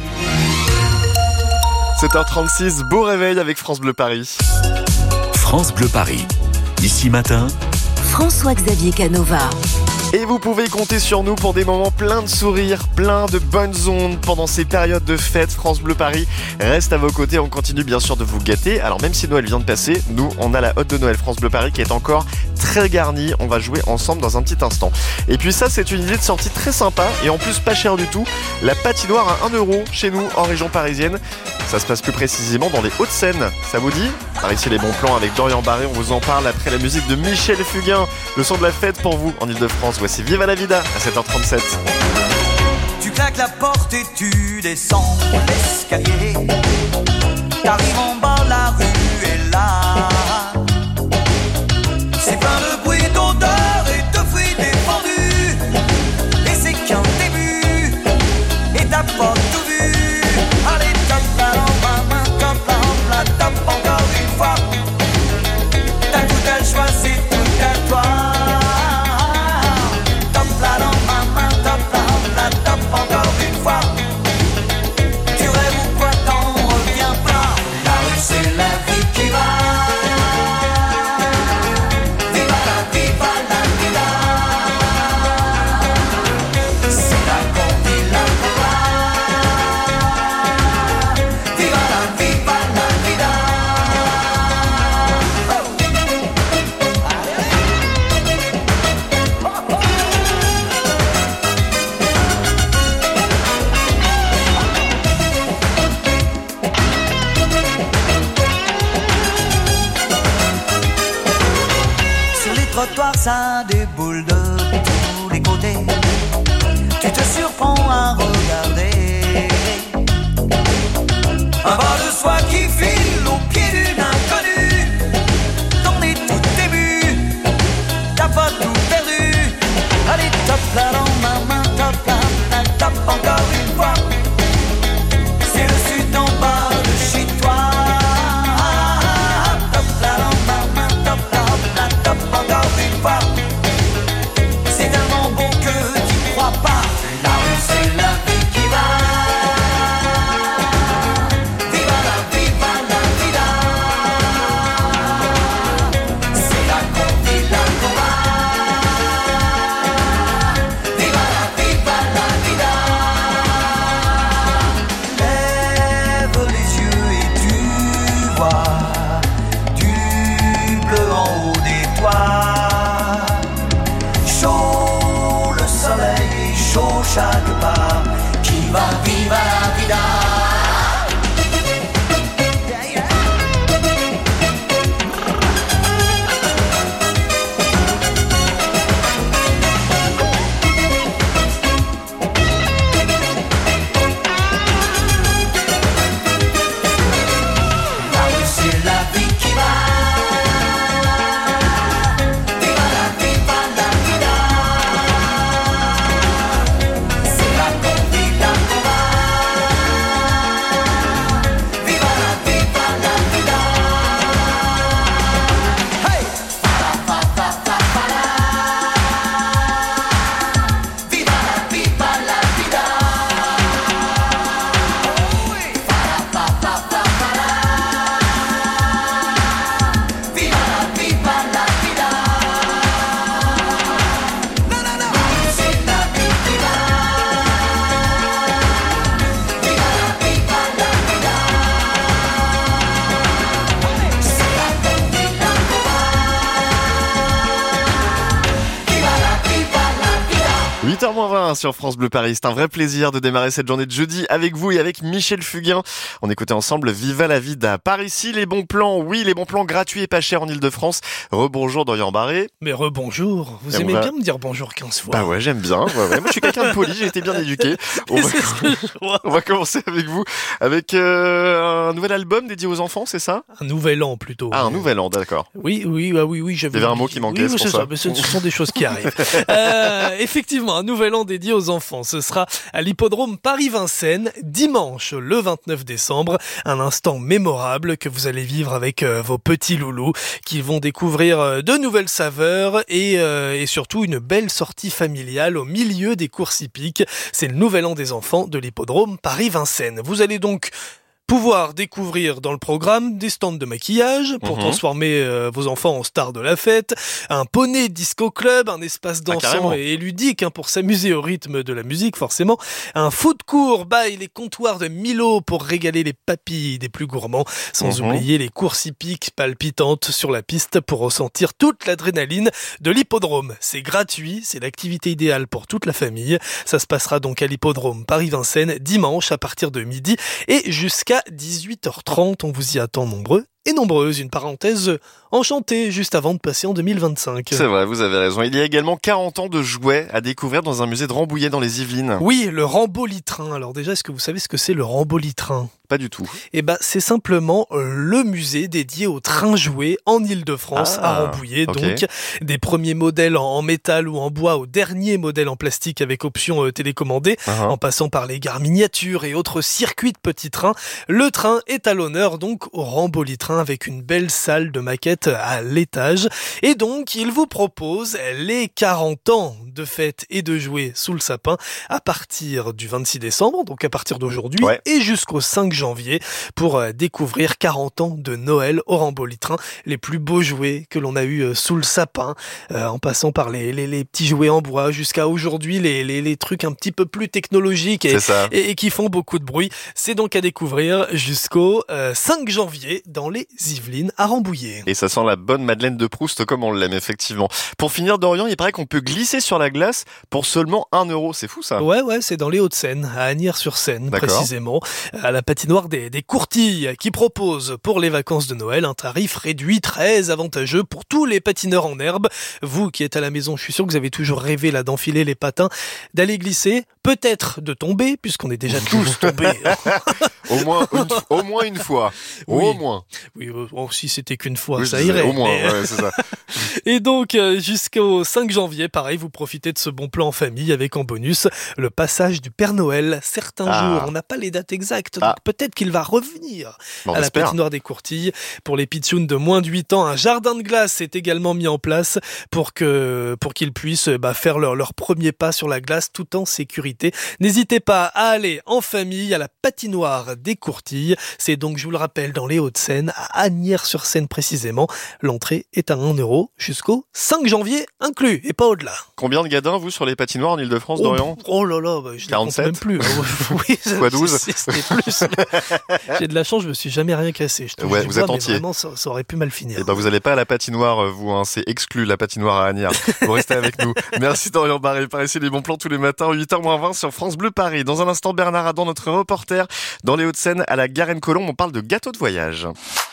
sept heures trente-six, beau réveil avec France Bleu Paris. France Bleu Paris. Ici matin, François-Xavier Canova. Et vous pouvez compter sur nous pour des moments pleins de sourires, pleins de bonnes ondes pendant ces périodes de fête. France Bleu Paris reste à vos côtés. On continue bien sûr de vous gâter. Alors même si Noël vient de passer, nous on a la hotte de Noël France Bleu Paris qui est encore très garnie. On va jouer ensemble dans un petit instant. Et puis ça, c'est une idée de sortie très sympa et en plus pas cher du tout. La patinoire à un euro chez nous en région parisienne. Ça se passe plus précisément dans les Hauts-de-Seine. Ça vous dit? Par ici les bons plans avec Dorian Barré. On vous en parle après la musique de Michel Fugain. Le son de la fête pour vous en Ile-de-France. Voici Viva la Vida à sept heures trente-sept. Tu claques la porte et tu descends l'escalier. T'arrives en bas, la rue est là. C'est plein de bruit, d'odeur et de fruits défendus. Et c'est qu'un début. Et t'as pas tout vu. Allez, tape la lampe à main, tape la lampe, la tape encore une fois. T'as tout à le choix, c'est tout à toi. Encore une fois, tu rêves ou quoi, t'en reviens pas. La rue c'est la vie qui va. Viva la, viva la vida. C'est là qu'on dit la vida. Viva la, viva la vida. Trottoir, ça déboule de tous les côtés. Tu te surprends à regarder un bas de soie qui file au pied d'une inconnue. T'en es tout début, t'as pas tout perdu. Allez, tape la dans ma main, tape la, la tape encore une fois. C'est le sud en bas de chez toi. C'est tellement beau que tu crois pas. La rue c'est la vie qui va. Viva la, viva la huit heures moins vingt sur France Bleu Paris. C'est un vrai plaisir de démarrer cette journée de jeudi avec vous et avec Michel Fugain. On écoutait ensemble Viva la Vida. Par ici, les bons plans. Oui, les bons plans gratuits et pas chers en Ile-de-France. Rebonjour Dorian Barré. Mais rebonjour. Vous Et aimez va... bien me dire bonjour quinze fois. Bah ouais, j'aime bien. Ouais, ouais. Moi, je suis quelqu'un de poli. J'ai été bien éduqué. On va... On va commencer avec vous avec euh, un nouvel album dédié aux enfants, c'est ça? Un nouvel an plutôt. Ah, un nouvel an, d'accord. Oui, oui, bah oui, oui. Il y avait un mot qui manquait, oui, c'est pour c'est ça. ça. Mais ce sont des choses qui arrivent. euh, effectivement, un nouvel an dédié aux enfants. Ce sera à l'hippodrome Paris-Vincennes, dimanche le vingt-neuf décembre. Un instant mémorable que vous allez vivre avec euh, vos petits loulous qui vont découvrir euh, de nouvelles saveurs et, euh, et surtout une belle sortie familiale au milieu des courses hippiques. C'est le nouvel an des enfants de l'hippodrome Paris-Vincennes. Vous allez donc pouvoir découvrir dans le programme des stands de maquillage pour mmh. transformer euh, vos enfants en stars de la fête, un poney disco club, un espace dansant ah, et ludique hein, pour s'amuser au rythme de la musique forcément, un food court by les comptoirs de Milo pour régaler les papilles des plus gourmands, sans mmh. oublier les courses hippiques palpitantes sur la piste pour ressentir toute l'adrénaline de l'hippodrome. C'est gratuit, c'est l'activité idéale pour toute la famille. Ça se passera donc à l'hippodrome Paris-Vincennes dimanche à partir de midi et jusqu'à dix-huit heures trente, on vous y attend nombreux et nombreuses. Une parenthèse enchantée juste avant de passer en deux mille vingt-cinq. C'est vrai, vous avez raison. Il y a également quarante ans de jouets à découvrir dans un musée de Rambouillet dans les Yvelines. Oui, le Rambolitrin. Alors déjà, est-ce que vous savez ce que c'est le Rambolitrin? Pas du tout. Eh ben, c'est simplement le musée dédié aux trains jouets en Île-de-France, ah, à Rambouillet. Okay. Donc, des premiers modèles en métal ou en bois aux derniers modèles en plastique avec option euh, télécommandée, uh-huh. en passant par les gares miniatures et autres circuits de petits trains. Le train est à l'honneur donc au Rambolitrin avec une belle salle de maquettes à l'étage. Et donc, il vous propose les quarante ans de fêtes et de jouets sous le sapin à partir du vingt-six décembre, donc à partir d'aujourd'hui, ouais. et jusqu'au cinq janvier pour découvrir quarante ans de Noël au Rambolitrin, les plus beaux jouets que l'on a eu sous le sapin, euh, en passant par les, les, les petits jouets en bois jusqu'à aujourd'hui les, les, les trucs un petit peu plus technologiques et, et, et qui font beaucoup de bruit. C'est donc à découvrir jusqu'au euh, cinq janvier dans les Yvelines à Rambouillet. Et ça sent la bonne Madeleine de Proust comme on l'aime effectivement. Pour finir Dorian, il paraît qu'on peut glisser sur la glace pour seulement un euro, c'est fou ça? Ouais, ouais, c'est dans les Hauts-de-Seine, à Asnières-sur-Seine précisément, à la patinoire Des, des Courtilles qui propose pour les vacances de Noël un tarif réduit très avantageux pour tous les patineurs en herbe. Vous qui êtes à la maison, je suis sûr que vous avez toujours rêvé là d'enfiler les patins, d'aller glisser, peut-être de tomber puisqu'on est déjà tous tombés. au moins une, au moins une fois. Oui. Au moins. Oui, oh, si c'était qu'une fois, oui, ça irait. Au moins, mais... ouais, c'est ça. Et donc euh, jusqu'au cinq janvier, pareil, vous profitez de ce bon plan en famille avec en bonus le passage du Père Noël. Certains ah. jours, on n'a pas les dates exactes, donc ah. peut-être qu'il va revenir bon, à la patinoire des Courtilles. Pour les pitchouns de moins de huit ans, un jardin de glace est également mis en place pour que pour qu'ils puissent bah, faire leur, leur premier pas sur la glace tout en sécurité. N'hésitez pas à aller en famille à la patinoire des Courtilles. C'est donc, je vous le rappelle, dans les Hauts-de-Seine, à Asnières-sur-Seine précisément. L'entrée est à un euro jusqu'au cinq janvier inclus et pas au-delà. Combien de gadins, vous, sur les patinoires en Ile-de-France, Dorian? Oh, oh là là, bah, je ne compte même plus. Oui, fois douze. C'était plus. J'ai de la chance, je me suis jamais rien cassé. Je ouais, vous bois, êtes entier. Vraiment, ça, ça aurait pu mal finir. Et ben, vous allez pas à la patinoire, vous, hein. C'est exclu, la patinoire à Asnières. Vous restez avec nous. Merci Dorian Barré. Par ici, les bons plans tous les matins, huit heures moins vingt sur France Bleu Paris. Dans un instant, Bernard Adam, notre reporter, dans les Hauts-de-Seine, à la Garenne-Colombe, on parle de gâteau de voyage.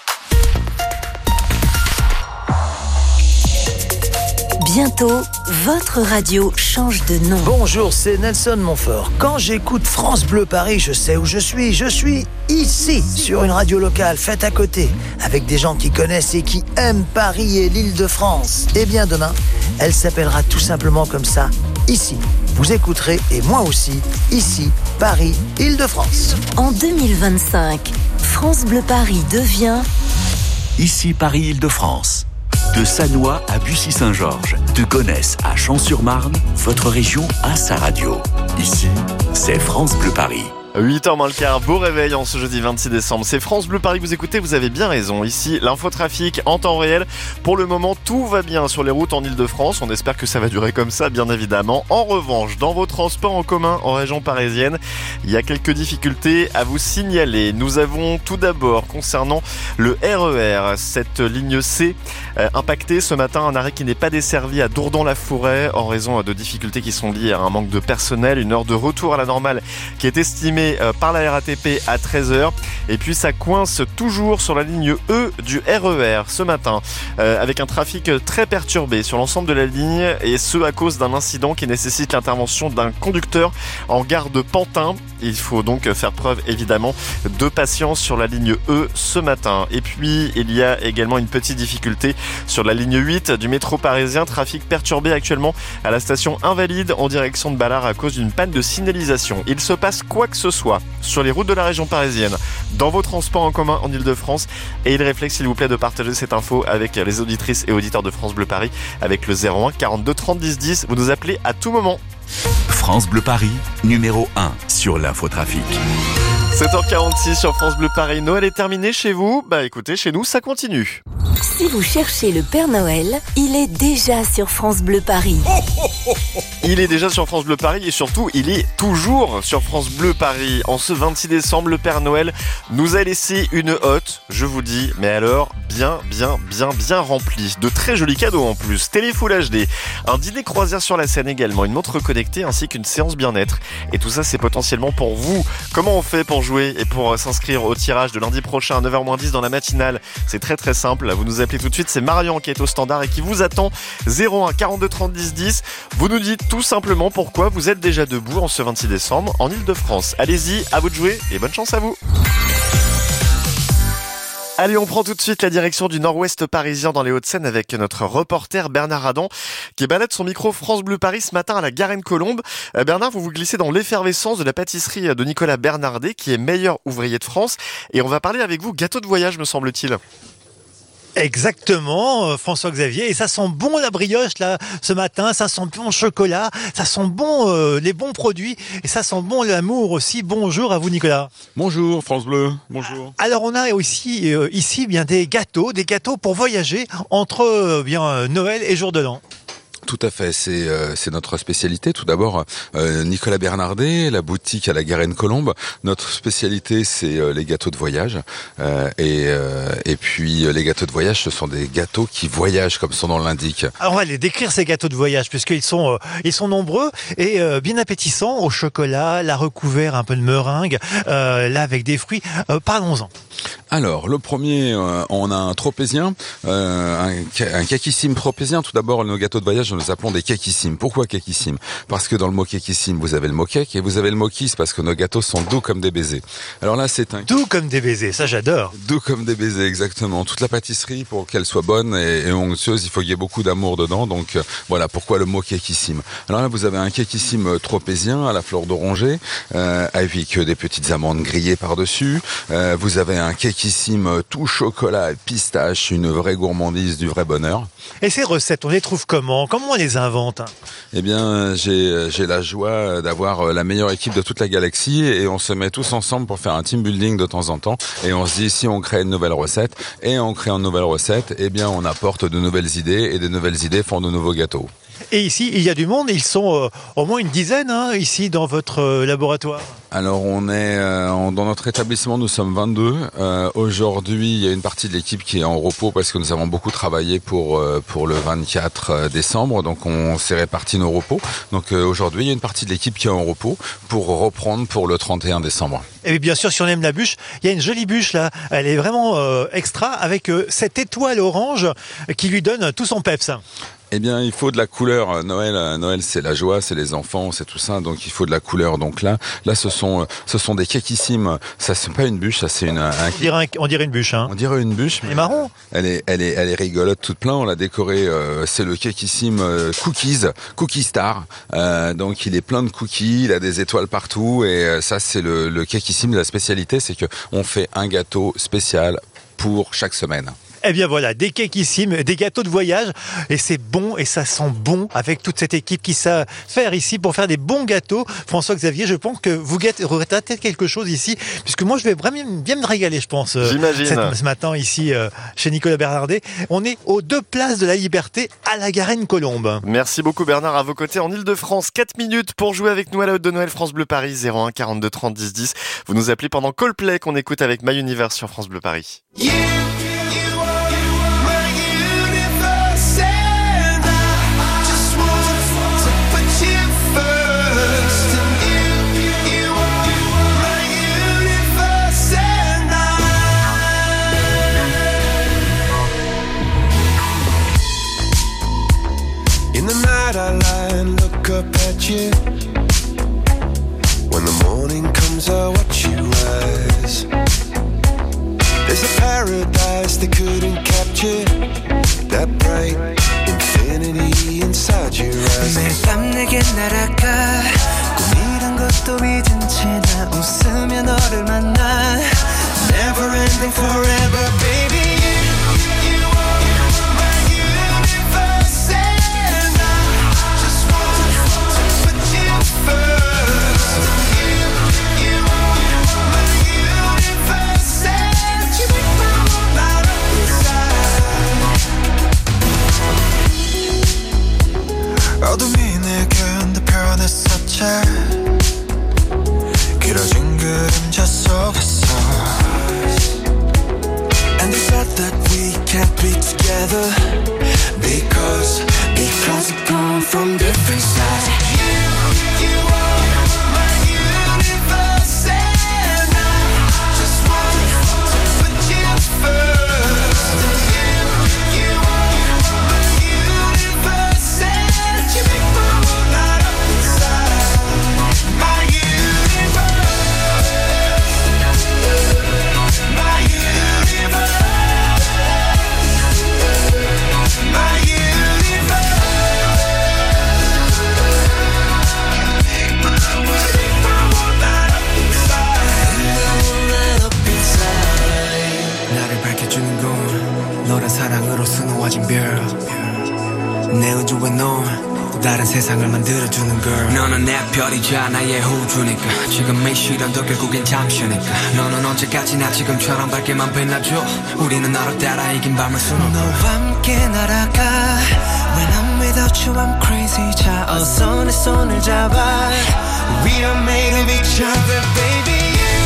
Bientôt, votre radio change de nom. Bonjour, c'est Nelson Montfort. Quand j'écoute France Bleu Paris, je sais où je suis. Je suis ici, sur une radio locale, faite à côté, avec des gens qui connaissent et qui aiment Paris et l'Île-de-France. Et bien demain, elle s'appellera tout simplement comme ça, ici. Vous écouterez, et moi aussi, ici, Paris, Île-de-France. En deux mille vingt-cinq, France Bleu Paris devient... Ici, Paris, Île-de-France. De Sannois à Bussy-Saint-Georges, de Gonesse à Champs-sur-Marne, votre région a sa radio. Ici, c'est France Bleu Paris. huit heures moins le quart, beau réveil en ce jeudi vingt-six décembre. C'est France Bleu Paris, vous écoutez, vous avez bien raison. Ici, l'infotrafic en temps réel. Pour le moment, tout va bien sur les routes en Ile-de-France. On espère que ça va durer comme ça, bien évidemment. En revanche, dans vos transports en commun en région parisienne, il y a quelques difficultés à vous signaler. Nous avons tout d'abord, concernant le R E R, cette ligne C euh, impacté ce matin. Un arrêt qui n'est pas desservi à Dourdan-la-Forêt en raison de difficultés qui sont liées à un manque de personnel. Une heure de retour à la normale qui est estimée euh, par la R A T P à treize heures. Et puis ça coince toujours sur la ligne E du R E R ce matin euh, avec un trafic très perturbé sur l'ensemble de la ligne, et ce à cause d'un incident qui nécessite l'intervention d'un conducteur en gare de Pantin. Il faut donc faire preuve évidemment de patience sur la ligne E ce matin. Et puis il y a également une petite difficulté sur la ligne huit du métro parisien. Trafic perturbé actuellement à la station Invalide en direction de Ballard à cause d'une panne de signalisation. Il se passe quoi que ce soit sur les routes de la région parisienne, dans vos transports en commun en Ile-de-France, et il réflexe s'il vous plaît de partager cette info avec les auditrices et auditeurs de France Bleu Paris avec le zéro un quarante-deux trente dix dix. Vous nous appelez à tout moment. France Bleu Paris, numéro un sur l'infotrafic. sept heures quarante-six sur France Bleu Paris. Noël est terminé chez vous? Bah écoutez, chez nous ça continue. Si vous cherchez le Père Noël, il est déjà sur France Bleu Paris. Il est déjà sur France Bleu Paris et surtout, il est toujours sur France Bleu Paris. En ce vingt-six décembre, le Père Noël nous a laissé une hotte, je vous dis, mais alors bien, bien, bien, bien remplie. De très jolis cadeaux en plus. Télé Full H D, un dîner croisière sur la Seine également, une montre connectée ainsi qu'une séance bien-être. Et tout ça, c'est potentiellement pour vous. Comment on fait pour jouer et pour s'inscrire au tirage de lundi prochain à neuf heures moins dix dans la matinale? C'est très très simple. Vous nous appelez tout de suite. C'est Marion qui est au standard et qui vous attend. zéro un quarante-deux trente dix dix. Vous nous dites tout simplement pourquoi vous êtes déjà debout en ce vingt-six décembre en Ile-de-France. Allez-y, à vous de jouer et bonne chance à vous. Allez, on prend tout de suite la direction du nord-ouest parisien dans les Hauts-de-Seine avec notre reporter Bernard Adam qui balade son micro France Bleu Paris ce matin à la Garenne-Colombe. Euh, Bernard, vous vous glissez dans l'effervescence de la pâtisserie de Nicolas Bernardet qui est meilleur ouvrier de France, et on va parler avec vous gâteau de voyage me semble-t-il. Exactement, François-Xavier, et ça sent bon la brioche là ce matin, ça sent bon le chocolat, ça sent bon euh, les bons produits, et ça sent bon l'amour aussi. Bonjour à vous Nicolas. Bonjour France Bleu, bonjour. Alors on a aussi euh, ici bien des gâteaux, des gâteaux pour voyager entre euh, bien Noël et jour de l'an. Tout à fait, c'est euh, c'est notre spécialité. Tout d'abord, euh, Nicolas Bernardet, la boutique à la Garenne-Colombe. Notre spécialité, c'est euh, les gâteaux de voyage. Euh, et euh, et puis euh, les gâteaux de voyage, ce sont des gâteaux qui voyagent, comme son nom l'indique. Alors on va les décrire ces gâteaux de voyage, puisqu'ils sont euh, ils sont nombreux et euh, bien appétissants, au chocolat, là recouvert un peu de meringue, euh, là avec des fruits. Euh, parlons-en. Alors, le premier, euh, on a un tropézien, euh, un, un kakissime tropézien. Tout d'abord, nos gâteaux de voyage, nous appelons des kakissimes. Pourquoi kakissime? Parce que dans le mot kakissime, vous avez le mot cake et vous avez le mot kiss, parce que nos gâteaux sont doux comme des baisers. Alors là, c'est un... Doux comme des baisers, ça j'adore. Doux comme des baisers, exactement. Toute la pâtisserie, pour qu'elle soit bonne et, et onctueuse, il faut qu'il y ait beaucoup d'amour dedans. Donc euh, voilà, pourquoi le mot kakissime. Alors là, vous avez un kakissime tropézien à la fleur d'oranger, euh, avec des petites amandes grillées par-dessus. Euh, vous avez un kakissime tout chocolat et pistache, une vraie gourmandise, du vrai bonheur. Et ces recettes, on les trouve comment? Comment on les invente? Eh bien, j'ai j'ai la joie d'avoir la meilleure équipe de toute la galaxie et on se met tous ensemble pour faire un team building de temps en temps. Et on se dit, si on crée une nouvelle recette, et en créant une nouvelle recette, eh bien, on apporte de nouvelles idées et de nouvelles idées font de nouveaux gâteaux. Et ici, il y a du monde, ils sont euh, au moins une dizaine hein, ici dans votre euh, laboratoire. Alors on est euh, en, dans notre établissement, nous sommes vingt-deux. Euh, aujourd'hui, il y a une partie de l'équipe qui est en repos parce que nous avons beaucoup travaillé pour euh, pour le vingt-quatre décembre, donc on s'est réparti nos repos. Donc euh, aujourd'hui, il y a une partie de l'équipe qui est en repos pour reprendre pour le trente et un décembre. Et bien sûr, si on aime la bûche, il y a une jolie bûche là, elle est vraiment euh, extra avec euh, cette étoile orange qui lui donne tout son peps. Eh bien, il faut de la couleur. Noël, Noël, c'est la joie, c'est les enfants, c'est tout ça. Donc, il faut de la couleur. Donc là, là, ce sont, ce sont des kakissimes. Ça, c'est pas une bûche, ça, c'est une. Un... On dirait, un, on dirait une bûche, hein. On dirait une bûche. Elle est marron. Elle est, elle est, elle est rigolote toute plein. On l'a décoré. Euh, c'est le kakissime euh, Cookies, Cookie Star. Euh, donc, il est plein de cookies. Il a des étoiles partout. Et euh, ça, c'est le, le kakissime. La spécialité, c'est que on fait un gâteau spécial pour chaque semaine. Eh bien voilà, des kakissimes, des gâteaux de voyage, et c'est bon et ça sent bon avec toute cette équipe qui sait faire ici pour faire des bons gâteaux. François-Xavier, je pense que vous gâtez quelque chose ici, puisque moi je vais vraiment bien me régaler, je pense. J'imagine. Cette, ce matin ici euh, chez Nicolas Bernardet. On est aux deux places de la Liberté à la Garenne-Colombe. Merci beaucoup Bernard, à vos côtés en Ile-de-France. quatre minutes pour jouer avec nous à la Haute de Noël France Bleu Paris, zéro un quarante-deux trente dix dix. Vous nous appelez pendant Coldplay qu'on écoute avec My Universe sur France Bleu Paris. You, you are my universe. I lie and look up at you? When the morning comes, I watch you rise. There's a paradise they couldn't capture. That bright infinity inside your eyes. 매일 밤 내게 날아가 꿈이란 것도 잊은 채 나 웃으며 너를 만나. Never ending forever, baby. 어둠이 내게 편했었지. 길어진 그림자 속에서. And they said that we can't be together Because, because we come from different sides. You, you are my universe and I just want to put you first. You, you are my universe and you make my world light up inside. My universe, my universe. 나를 밝혀주는 건 너란 사랑으로 수놓아진 별. 내 우주에 넌 또 다른 세상을 만들어주는 girl. 너는 내 별이자 나의 호주니까 지금의 시련도 결국엔 잠시니까. 너는 언제까지나 지금처럼 밝게만 빛나줘. 우리는 너를 따라 이긴 밤을 수놓아. 너와 함께 날아가. When I'm without you I'm crazy. 자 어서 내 손을 잡아. We are made of each other, baby.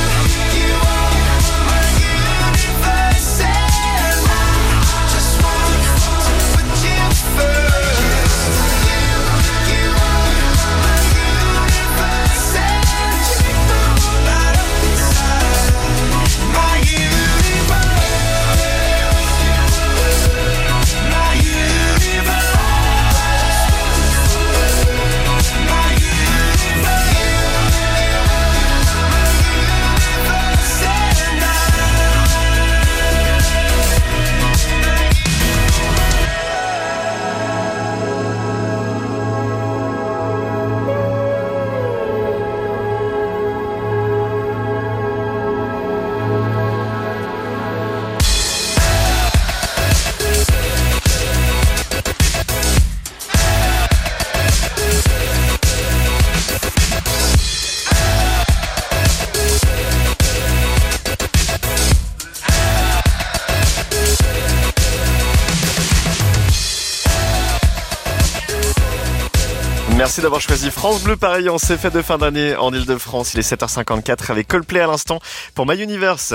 Merci d'avoir choisi France Bleu Paris en ces fêtes de fin d'année en Ile-de-France. Il est sept heures cinquante-quatre avec Coldplay à l'instant pour My Universe.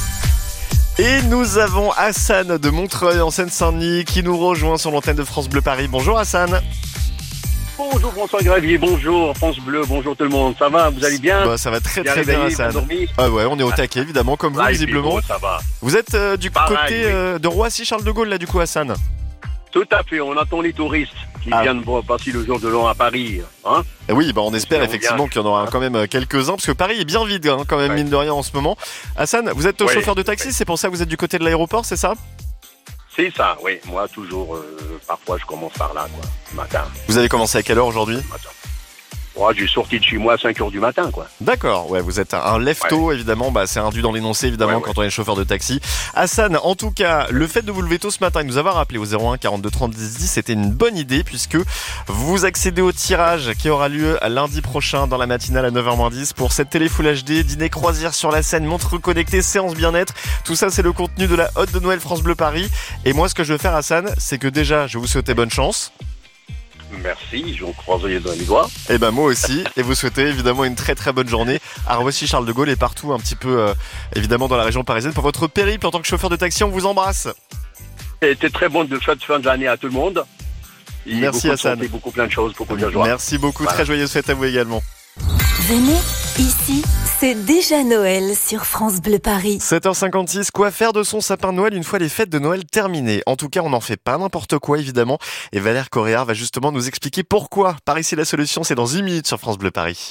Et nous avons Hassan de Montreuil en Seine-Saint-Denis qui nous rejoint sur l'antenne de France Bleu Paris. Bonjour Hassan. Bonjour François Gravier, bonjour France Bleu, bonjour tout le monde. Ça va, vous allez bien? Bah, ça va très bien très bien Hassan. Ah ouais, on est au taquet évidemment comme vous, ah, visiblement. Bon, ça va. Vous êtes euh, du Pareil, côté oui. euh, de Roissy Charles de Gaulle là du coup Hassan? Tout à fait, on attend les touristes qui ah. viennent passer le jour de l'an à Paris. Hein et oui, bah on espère effectivement qu'il y en aura quand même quelques-uns, parce que Paris est bien vide hein, quand même, ouais. mine de rien en ce moment. Hassan, vous êtes ouais, chauffeur de taxi, ouais. c'est pour ça que vous êtes du côté de l'aéroport, c'est ça? C'est ça, oui. Moi, toujours, euh, parfois je commence par là, quoi, le matin. Vous avez commencé à quelle heure aujourd'hui? Ouais, j'ai sorti de chez moi à cinq heures du matin, quoi. D'accord, ouais, vous êtes un lève-tôt, ouais. évidemment, bah, c'est induit dans l'énoncé, évidemment, ouais, ouais. quand on est chauffeur de taxi. Hassan, en tout cas, le fait de vous lever tôt ce matin et de nous avoir rappelé au zéro un quarante-deux trente dix dix, c'était une bonne idée, puisque vous accédez au tirage qui aura lieu lundi prochain dans la matinale à neuf heures moins dix pour cette télé Full H D, dîner croisière sur la Seine, montre connectée, séance bien-être. Tout ça, c'est le contenu de la Hotte de Noël France Bleu Paris. Et moi, ce que je veux faire, Hassan, c'est que déjà, je vais vous souhaiter bonne chance. Merci, je vous croise les doigts. Et ben moi aussi, et vous souhaitez évidemment une très très bonne journée à Roissy Charles de Gaulle et partout un petit peu euh, évidemment dans la région parisienne pour votre périple en tant que chauffeur de taxi. On vous embrasse. C'était très bon de fête fin d'année à tout le monde. Et merci Hassan. Beaucoup, beaucoup plein de choses, beaucoup de joie. Merci beaucoup, voilà. Très joyeuse fête à vous également. Venez, ici C'est déjà Noël sur France Bleu Paris. sept heures cinquante-six, quoi faire de son sapin de Noël une fois les fêtes de Noël terminées? En tout cas, on n'en fait pas n'importe quoi, évidemment. Et Valère Coréard va justement nous expliquer pourquoi. Par ici, la solution, c'est dans une minute sur France Bleu Paris.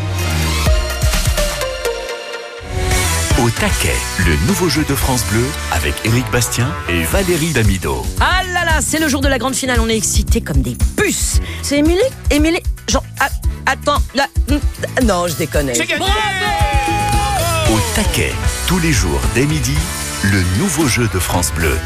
Au taquet, le nouveau jeu de France Bleu avec Éric Bastien et Valérie Damido. Ah là là, c'est le jour de la grande finale, on est excités comme des puces. C'est Émilie Émilie Jean... Ah, attends, là... Non, je déconne. Bravo! Au taquet, tous les jours dès midi, le nouveau jeu de France Bleu.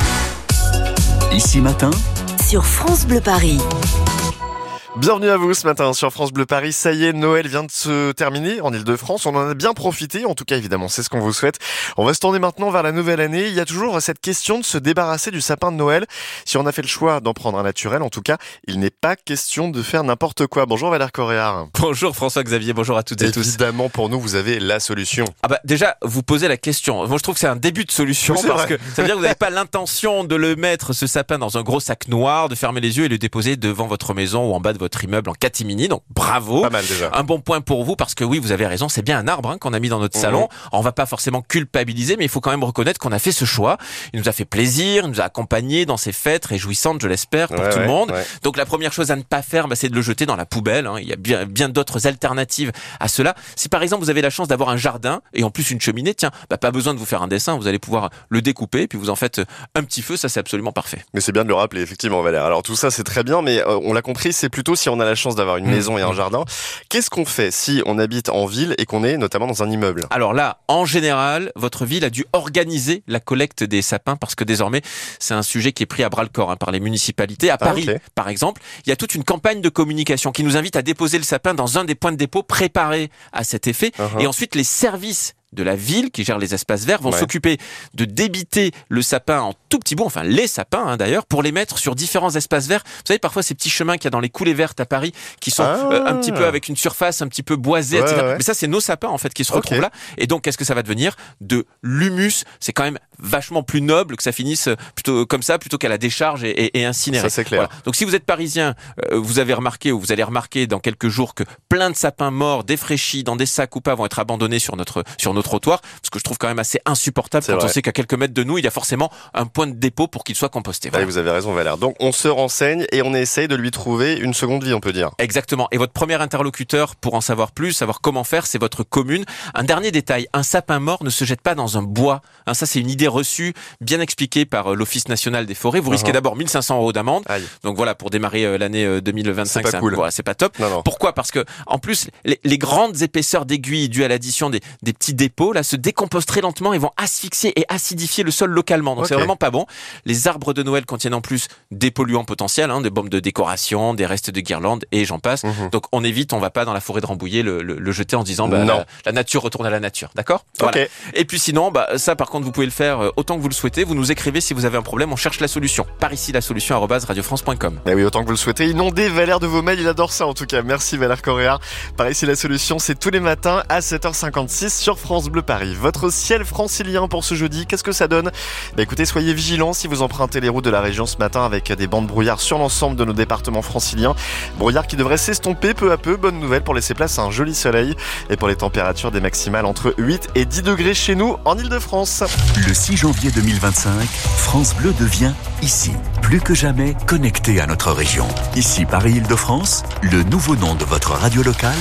Ici matin, sur France Bleu Paris. Bienvenue à vous ce matin sur France Bleu Paris. Ça y est, Noël vient de se terminer en Ile-de-France. On en a bien profité, en tout cas évidemment, c'est ce qu'on vous souhaite. On va se tourner maintenant vers la nouvelle année. Il y a toujours cette question de se débarrasser du sapin de Noël. Si on a fait le choix d'en prendre un naturel, en tout cas, il n'est pas question de faire n'importe quoi. Bonjour Valère Coréard. Bonjour François-Xavier, bonjour à toutes et tous. Évidemment, pour nous, vous avez la solution. Ah bah déjà, vous posez la question. Moi, je trouve que c'est un début de solution oui, parce vrai. que ça veut dire que vous n'avez pas l'intention de le mettre, ce sapin, dans un gros sac noir, de fermer les yeux et le déposer devant votre maison ou en bas de votre immeuble en catimini. Donc bravo, pas mal déjà. Un bon point pour vous parce que oui, vous avez raison, c'est bien un arbre hein, qu'on a mis dans notre mmh. salon. On va pas forcément culpabiliser, mais il faut quand même reconnaître qu'on a fait ce choix. Il nous a fait plaisir, il nous a accompagnés dans ces fêtes réjouissantes, je l'espère, pour ouais, tout ouais, le monde. Ouais. Donc la première chose à ne pas faire, bah, c'est de le jeter dans la poubelle. Hein. Il y a bien, bien d'autres alternatives à cela. Si par exemple vous avez la chance d'avoir un jardin et en plus une cheminée, tiens, bah, pas besoin de vous faire un dessin, vous allez pouvoir le découper, puis vous en faites un petit feu, ça c'est absolument parfait. Mais c'est bien de le rappeler, effectivement, Valère. Alors tout ça c'est très bien, mais euh, on l'a compris, c'est plutôt si on a la chance d'avoir une mmh. maison et un jardin. Qu'est-ce qu'on fait si on habite en ville et qu'on est notamment dans un immeuble? Alors là, en général, votre ville a dû organiser la collecte des sapins parce que désormais, c'est un sujet qui est pris à bras-le-corps hein, par les municipalités. À Paris, ah, okay. par exemple, il y a toute une campagne de communication qui nous invite à déposer le sapin dans un des points de dépôt préparés à cet effet. Uh-huh. Et ensuite, les services de la ville qui gère les espaces verts vont ouais. s'occuper de débiter le sapin en tout petits bouts, enfin les sapins hein, d'ailleurs, pour les mettre sur différents espaces verts. Vous savez, parfois ces petits chemins qu'il y a dans les coulées vertes à Paris qui sont ah. euh, un petit peu avec une surface un petit peu boisée, ouais, et cetera. Ouais. Mais ça, c'est nos sapins en fait qui se retrouvent okay. là. Et donc, qu'est-ce que ça va devenir? De l'humus. C'est quand même vachement plus noble que ça finisse plutôt comme ça, plutôt qu'à la décharge et, et, et incinéré. Ça, c'est clair. Voilà. Donc, si vous êtes parisien, euh, vous avez remarqué ou vous allez remarquer dans quelques jours que plein de sapins morts, défraîchis, dans des sacs ou pas, vont être abandonnés sur notre sur nos trottoirs. Parce que je trouve quand même assez insupportable c'est quand vrai. On sait qu'à quelques mètres de nous, il y a forcément un point de dépôt pour qu'il soit composté. Voilà. Oui, vous avez raison, Valère. Donc, on se renseigne et on essaye de lui trouver une seconde vie, on peut dire. Exactement. Et votre premier interlocuteur pour en savoir plus, savoir comment faire, c'est votre commune. Un dernier détail, un sapin mort ne se jette pas dans un bois. Hein, ça, c'est une idée reçue, bien expliquée par l'Office national des forêts. Vous uh-huh. risquez d'abord mille cinq cents euros d'amende. Aïe. Donc voilà, pour démarrer euh, l'année euh, deux mille vingt-cinq, c'est pas, cool. voilà, c'est pas top. Non, non. Pourquoi? Parce que, en plus, les, les grandes épaisseurs d'aiguilles dues à l'addition des, des petits dépôts, là, se décomposent très lentement et vont asphyxier et acidifier le sol localement. Donc okay. c'est vraiment pas bon. Les arbres de Noël contiennent en plus des polluants potentiels, hein, des bombes de décoration, des restes de guirlandes et j'en passe. Mmh. Donc on évite, on va pas dans la forêt de Rambouillet le, le, le jeter en disant bah, la, la nature retourne à la nature. D'accord? Voilà. Okay. Et puis sinon, bah, ça par contre vous pouvez le faire euh, autant que vous le souhaitez. Vous nous écrivez si vous avez un problème, on cherche la solution. Par ici la solution arobase radio france point com. Eh oui, autant que vous le souhaitez. Inondez Valère de vos mails, il adore ça en tout cas. Merci Valère Coréard. Par ici la solution, c'est tous les matins à sept heures cinquante-six sur France Bleu Paris. Votre ciel francilien pour ce jeudi, qu'est-ce que ça donne? Bah écoutez, soyez vigilants si vous empruntez les routes de la région ce matin avec des bancs de brouillard sur l'ensemble de nos départements franciliens. Brouillard qui devrait s'estomper peu à peu. Bonne nouvelle pour laisser place à un joli soleil. Et pour les températures, des maximales entre huit et dix degrés chez nous en Ile-de-France. Le six janvier deux mille vingt-cinq, France Bleu devient ici, plus que jamais connecté à notre région. Ici Paris-Île-de-France, le nouveau nom de votre radio locale,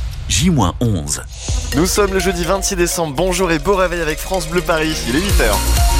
J onze. Nous sommes le jeudi vingt-six décembre. Bonjour et beau réveil avec France Bleu Paris. Il est huit heures.